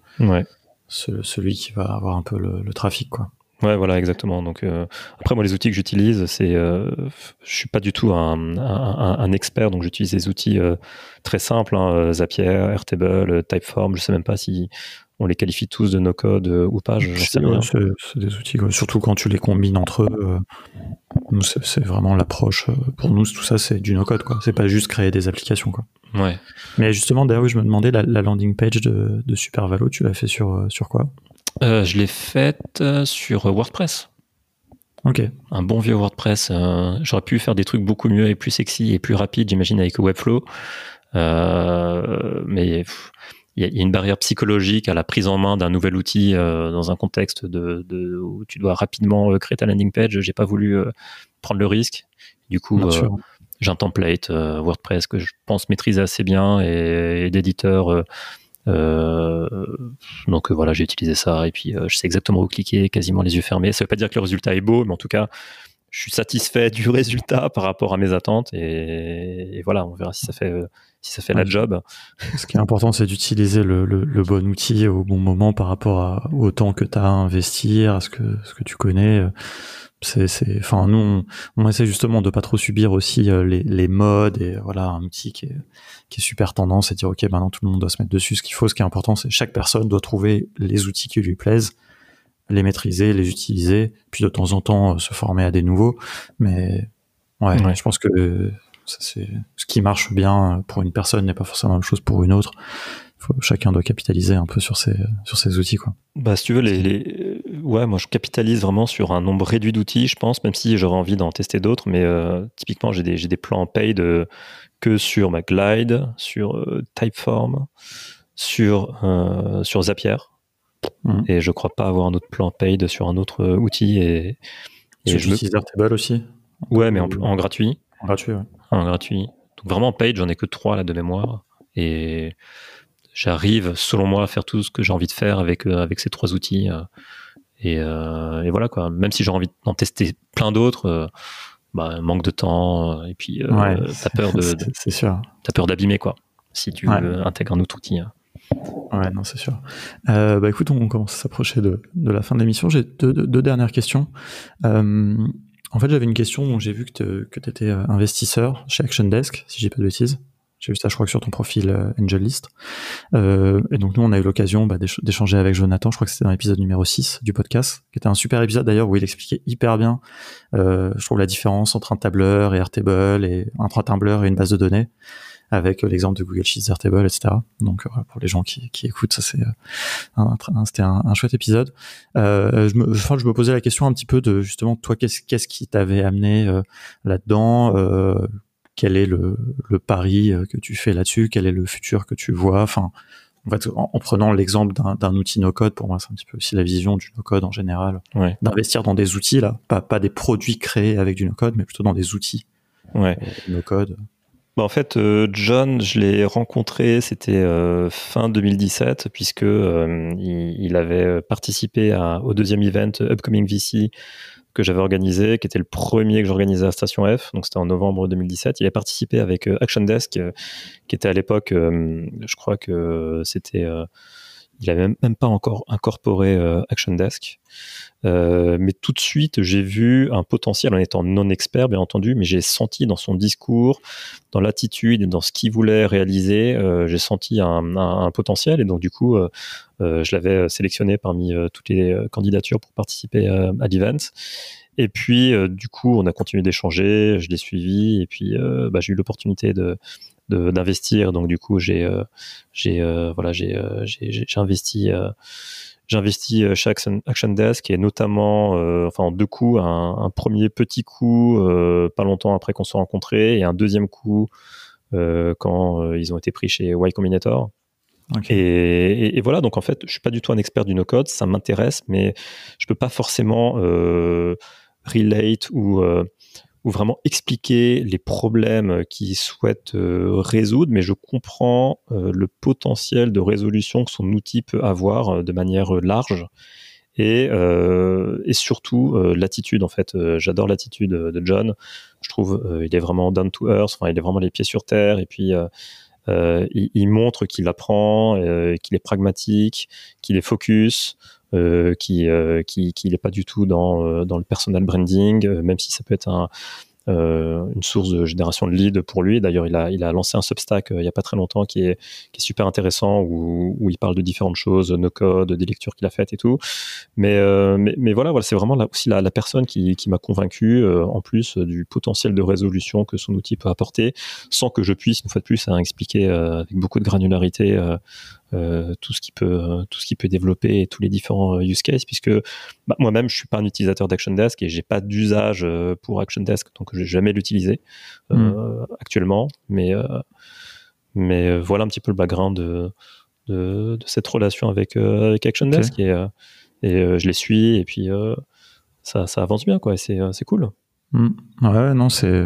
celui qui va avoir un peu le trafic, quoi. Ouais, voilà, exactement. Donc après, moi, les outils que j'utilise, je suis pas du tout un expert, donc j'utilise des outils très simples, Zapier, Airtable, Typeform. Je sais même pas si on les qualifie tous de no-code ou pas, j'en sais rien. C'est des outils, quoi. Surtout quand tu les combines entre eux. Nous, c'est vraiment l'approche. Pour nous, tout ça, c'est du no-code, quoi. C'est pas juste créer des applications, quoi. Ouais. Mais justement, d'ailleurs, je me demandais, la landing page de Supervalo, tu l'as fait sur quoi? Je l'ai faite sur WordPress. Ok. Un bon vieux WordPress. J'aurais pu faire des trucs beaucoup mieux et plus sexy et plus rapide, j'imagine, avec Webflow. Mais il y a une barrière psychologique à la prise en main d'un nouvel outil dans un contexte où tu dois rapidement créer ta landing page. J'ai pas voulu prendre le risque. Du coup, j'ai un template WordPress que je pense maîtriser assez bien, et d'éditeur. Donc voilà, j'ai utilisé ça, et puis je sais exactement où cliquer, quasiment les yeux fermés. Ça veut pas dire que le résultat est beau, mais en tout cas, je suis satisfait du résultat par rapport à mes attentes, et voilà, on verra si ça fait la job. Ce qui est important, c'est d'utiliser le bon outil au bon moment par rapport au temps que tu as à investir, à ce que tu connais. Enfin, nous, on essaie justement de pas trop subir aussi les modes, et voilà, un outil qui est super tendance, et dire ok, maintenant tout le monde doit se mettre dessus. Ce qui est important, c'est chaque personne doit trouver les outils qui lui plaisent, les maîtriser, les utiliser, puis de temps en temps se former à des nouveaux. Mais ouais. Je pense que c'est ce qui marche bien pour une personne n'est pas forcément la même chose pour une autre. Chacun doit capitaliser un peu sur ces outils, quoi. Bah, si tu veux, ouais, moi je capitalise vraiment sur un nombre réduit d'outils, je pense, même si j'aurais envie d'en tester d'autres. Mais typiquement, j'ai des plans paid que sur ma Glide, sur Typeform, sur Zapier. Et je crois pas avoir un autre plan paid sur un autre outil. Et tu utilises Airtable aussi? Ouais, mais en gratuit. En gratuit, ouais. En gratuit. Donc vraiment, paid, j'en ai que 3 là de mémoire. Et j'arrive, selon moi, à faire tout ce que j'ai envie de faire avec ces 3 outils. Et voilà, quoi. Même si j'ai envie d'en tester plein d'autres, manque de temps. Et puis, t'as peur c'est sûr. T'as peur d'abîmer, quoi, si tu intègres un autre outil. Ouais, non, c'est sûr. Écoute, on commence à s'approcher de la fin de l'émission. J'ai deux dernières questions. En fait, j'avais une question où j'ai vu que tu étais investisseur chez ActionDesk, si j'ai pas de bêtises. J'ai vu ça, je crois, que sur ton profil AngelList. Et donc, nous, on a eu l'occasion d'échanger avec Jonathan. Je crois que c'était dans l'épisode numéro 6 du podcast, qui était un super épisode d'ailleurs, où il expliquait hyper bien, je trouve, la différence entre un tableur et Airtable, et entre un tableur et une base de données, avec l'exemple de Google Sheets, Airtable, etc. Donc, pour les gens qui écoutent, ça, c'était un chouette épisode. Je me posais la question un petit peu de, justement, toi, qu'est-ce qui t'avait amené là-dedans, quel est le pari que tu fais là-dessus, quel est le futur que tu vois, enfin, En fait, en prenant l'exemple d'un outil no-code, pour moi, c'est un petit peu aussi la vision du no-code en général, d'investir dans des outils là, pas des produits créés avec du no-code, mais plutôt dans des outils no-code. En fait, John, je l'ai rencontré, c'était fin 2017, puisque il avait participé au deuxième event Upcoming VC que j'avais organisé, qui était le premier que j'organisais à Station F, donc c'était en novembre 2017. Il a participé avec Action Desk, qui était à l'époque, je crois que c'était... il n'avait même pas encore incorporé Action Desk. Mais tout de suite, j'ai vu un potentiel en étant non expert, bien entendu, mais j'ai senti dans son discours, dans l'attitude et dans ce qu'il voulait réaliser, j'ai senti un potentiel. Et donc, du coup, je l'avais sélectionné parmi toutes les candidatures pour participer à l'event. Et puis, du coup, on a continué d'échanger, je l'ai suivi, et puis j'ai eu l'opportunité d'investir. Donc, du coup, j'ai investi. J'ai investi chez Action Desk et notamment, en deux coups, un premier petit coup pas longtemps après qu'on se soit rencontrés et un deuxième coup quand ils ont été pris chez Y Combinator. Okay. Et voilà, donc en fait, je suis pas du tout un expert du no-code, ça m'intéresse, mais je peux pas forcément relate ou vraiment expliquer les problèmes qu'ils souhaitent résoudre, mais je comprends le potentiel de résolution que son outil peut avoir de manière large et surtout l'attitude en fait. J'adore l'attitude de John. Je trouve il est vraiment down to earth, il est vraiment les pieds sur terre et puis il montre qu'il apprend, qu'il est pragmatique, qu'il est focus. Qu'il n'est pas du tout dans le personal branding, même si ça peut être une source de génération de leads pour lui. D'ailleurs, il a lancé un Substack il n'y a pas très longtemps qui est super intéressant, où il parle de différentes choses, no code, des lectures qu'il a faites et tout. Mais voilà, c'est vraiment aussi la personne qui m'a convaincu, en plus du potentiel de résolution que son outil peut apporter, sans que je puisse, une fois de plus, expliquer avec beaucoup de granularité tout ce qui peut développer et tous les différents use cases, puisque moi-même je suis pas un utilisateur d'Action Desk et j'ai pas d'usage pour Action Desk, donc je vais jamais l'utiliser actuellement, mais voilà un petit peu le background de cette relation avec Action Desk. Et je les suis et puis ça avance bien, quoi, et c'est cool. Ouais, non, je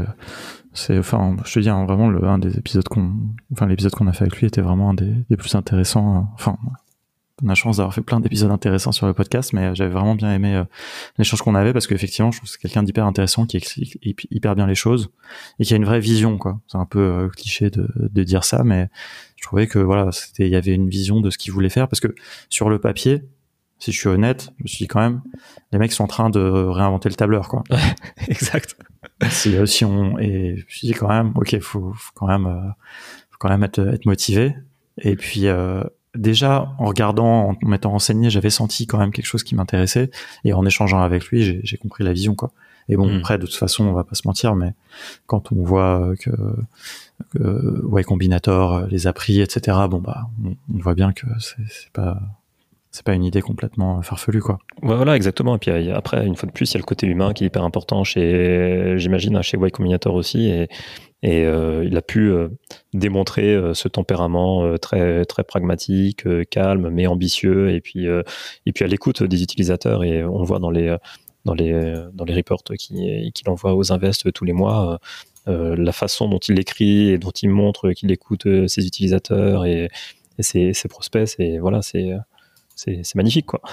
te dis, vraiment, un des épisodes l'épisode qu'on a fait avec lui était vraiment un des plus intéressants. On a chance d'avoir fait plein d'épisodes intéressants sur le podcast, mais j'avais vraiment bien aimé l'échange qu'on avait, parce qu'effectivement, je trouve que c'est quelqu'un d'hyper intéressant, qui explique hyper bien les choses et qui a une vraie vision, quoi. C'est un peu cliché de dire ça, mais je trouvais que voilà, il y avait une vision de ce qu'il voulait faire, parce que sur le papier, si je suis honnête, je me suis dit quand même, les mecs sont en train de réinventer le tableur, quoi. Exact. Et je me suis dit quand même, ok, faut quand même être motivé. Et puis déjà en regardant, en m'étant renseigné, j'avais senti quand même quelque chose qui m'intéressait, et en échangeant avec lui, j'ai compris la vision, quoi. Et bon, après, de toute façon, on va pas se mentir, mais quand on voit que Y Combinator les a pris, etc., on voit bien que c'est pas une idée complètement farfelue, quoi. Ouais, voilà, exactement. Et puis après, une fois de plus, il y a le côté humain qui est hyper important j'imagine, chez Y Combinator aussi, et il a pu démontrer ce tempérament très très pragmatique, calme mais ambitieux, et puis à l'écoute des utilisateurs, et on le voit dans les reports qu'il envoie aux invests tous les mois. La façon dont il écrit et dont il montre qu'il écoute ses utilisateurs et ses prospects, c'est magnifique, quoi.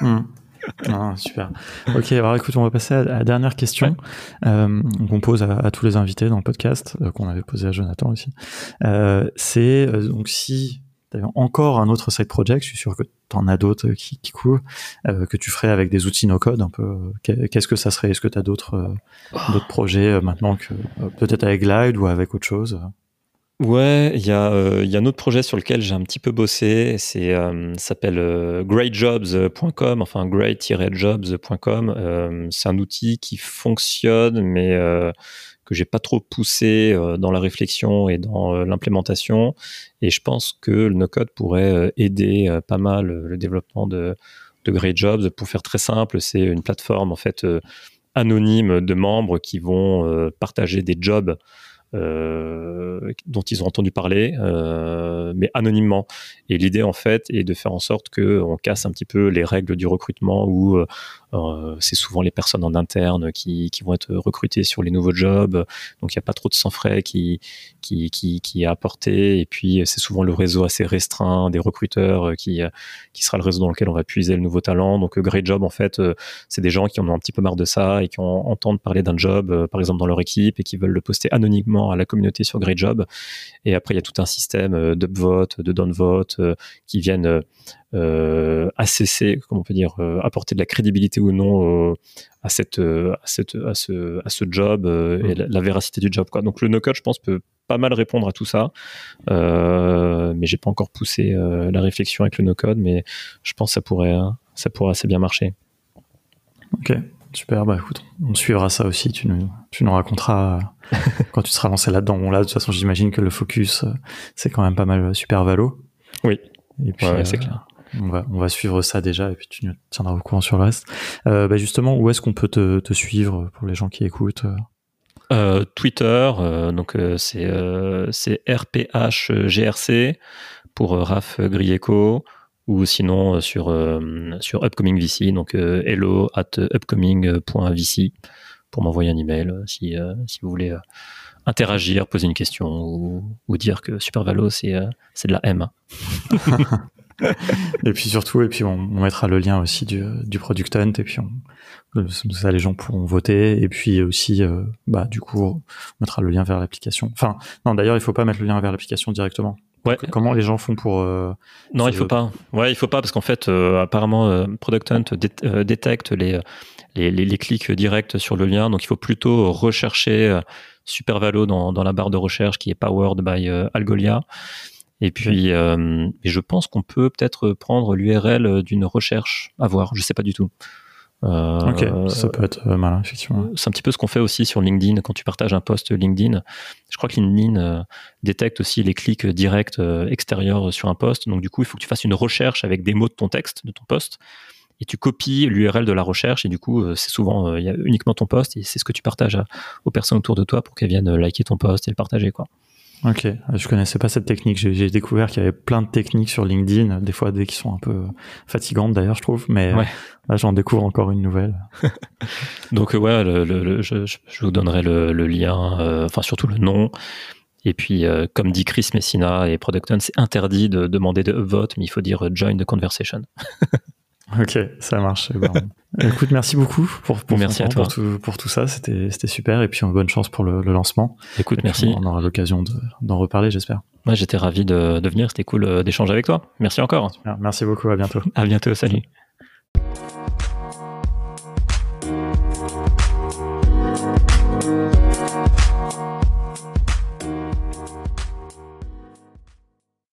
Ah, super. Ok, alors écoute, on va passer à la dernière question qu'on pose à tous les invités dans le podcast, qu'on avait posé à Jonathan aussi. C'est donc, si tu avais encore un autre side project, je suis sûr que tu en as d'autres qui courent, que tu ferais avec des outils no-code un peu, qu'est-ce que ça serait? Est-ce que tu as d'autres projets maintenant, que peut-être avec Glide ou avec autre chose? Ouais, il y a un autre projet sur lequel j'ai un petit peu bossé, s'appelle greatjobs.com, enfin great-jobs.com. C'est un outil qui fonctionne, mais que j'ai pas trop poussé dans la réflexion et dans l'implémentation. Et je pense que le no-code pourrait aider pas mal le développement de Great Jobs. Pour faire très simple, c'est une plateforme en fait anonyme de membres qui vont partager des jobs dont ils ont entendu parler, mais anonymement. Et l'idée, en fait, est de faire en sorte qu'on casse un petit peu les règles du recrutement où c'est souvent les personnes en interne qui vont être recrutées sur les nouveaux jobs. Donc, il n'y a pas trop de sang frais qui est apporté. Et puis, c'est souvent le réseau assez restreint des recruteurs qui sera le réseau dans lequel on va puiser le nouveau talent. Donc, Great Job, en fait, c'est des gens qui en ont un petit peu marre de ça et qui entendent parler d'un job, par exemple, dans leur équipe et qui veulent le poster anonymement à la communauté sur Great Job. Et après, il y a tout un système d'upvote, de downvote qui viennent assesser, comment on peut dire, apporter de la crédibilité ou non à ce job et la véracité du job, quoi. Donc le no-code, je pense, peut pas mal répondre à tout ça, mais j'ai pas encore poussé la réflexion avec le no-code, mais je pense que ça pourrait assez bien marcher. Ok, super. Bah écoute, on suivra ça aussi. Tu nous raconteras quand tu seras lancé là-dedans. Bon là, de toute façon, j'imagine que le focus, c'est quand même pas mal super valo. Oui. Et puis, ouais, c'est clair. On va suivre ça déjà et puis tu nous tiendras au courant sur le reste. Bah justement, où est-ce qu'on peut te suivre pour les gens qui écoutent Twitter, donc c'est RPHGRC pour Raph Grieco, ou sinon sur Upcoming VC, donc hello@upcoming.vc pour m'envoyer un email si vous voulez interagir, poser une question ou dire que Supervalo c'est de la M. Et puis surtout, on mettra le lien aussi du Product Hunt et puis ça les gens pourront voter et puis aussi du coup on mettra le lien vers l'application. Enfin non, d'ailleurs il faut pas mettre le lien vers l'application directement. Ouais. Comment les gens font pour Non, il faut pas. Ouais, il faut pas parce qu'en fait apparemment Product Hunt détecte les clics directs sur le lien, donc il faut plutôt rechercher Supervalo dans la barre de recherche qui est powered by Algolia. Et puis, je pense qu'on peut peut-être prendre l'URL d'une recherche à voir. Je sais pas du tout. Ok, ça peut être malin, effectivement. C'est un petit peu ce qu'on fait aussi sur LinkedIn quand tu partages un post LinkedIn. Je crois que LinkedIn détecte aussi les clics directs extérieurs sur un post. Donc du coup, il faut que tu fasses une recherche avec des mots de ton texte, de ton post, et tu copies l'URL de la recherche. Et du coup, c'est souvent il y a uniquement ton post et c'est ce que tu partages aux personnes autour de toi pour qu'elles viennent liker ton post et le partager, quoi. Ok, je connaissais pas cette technique. J'ai découvert qu'il y avait plein de techniques sur LinkedIn, des fois qui sont un peu fatigantes d'ailleurs, je trouve, mais ouais. Là j'en découvre encore une nouvelle. Donc ouais, je vous donnerai le lien, enfin surtout le nom. Et puis, comme dit Chris Messina et Product Hunt, c'est interdit de demander de upvote, mais il faut dire join the conversation. Ok, ça marche. Écoute, merci beaucoup pour merci à toi. pour tout ça, c'était super et puis bonne chance pour le lancement. Écoute, merci. On aura l'occasion d'en reparler, j'espère. Ouais, j'étais ravi de venir, c'était cool d'échanger avec toi. Merci encore. Merci beaucoup, à bientôt. À bientôt, salut.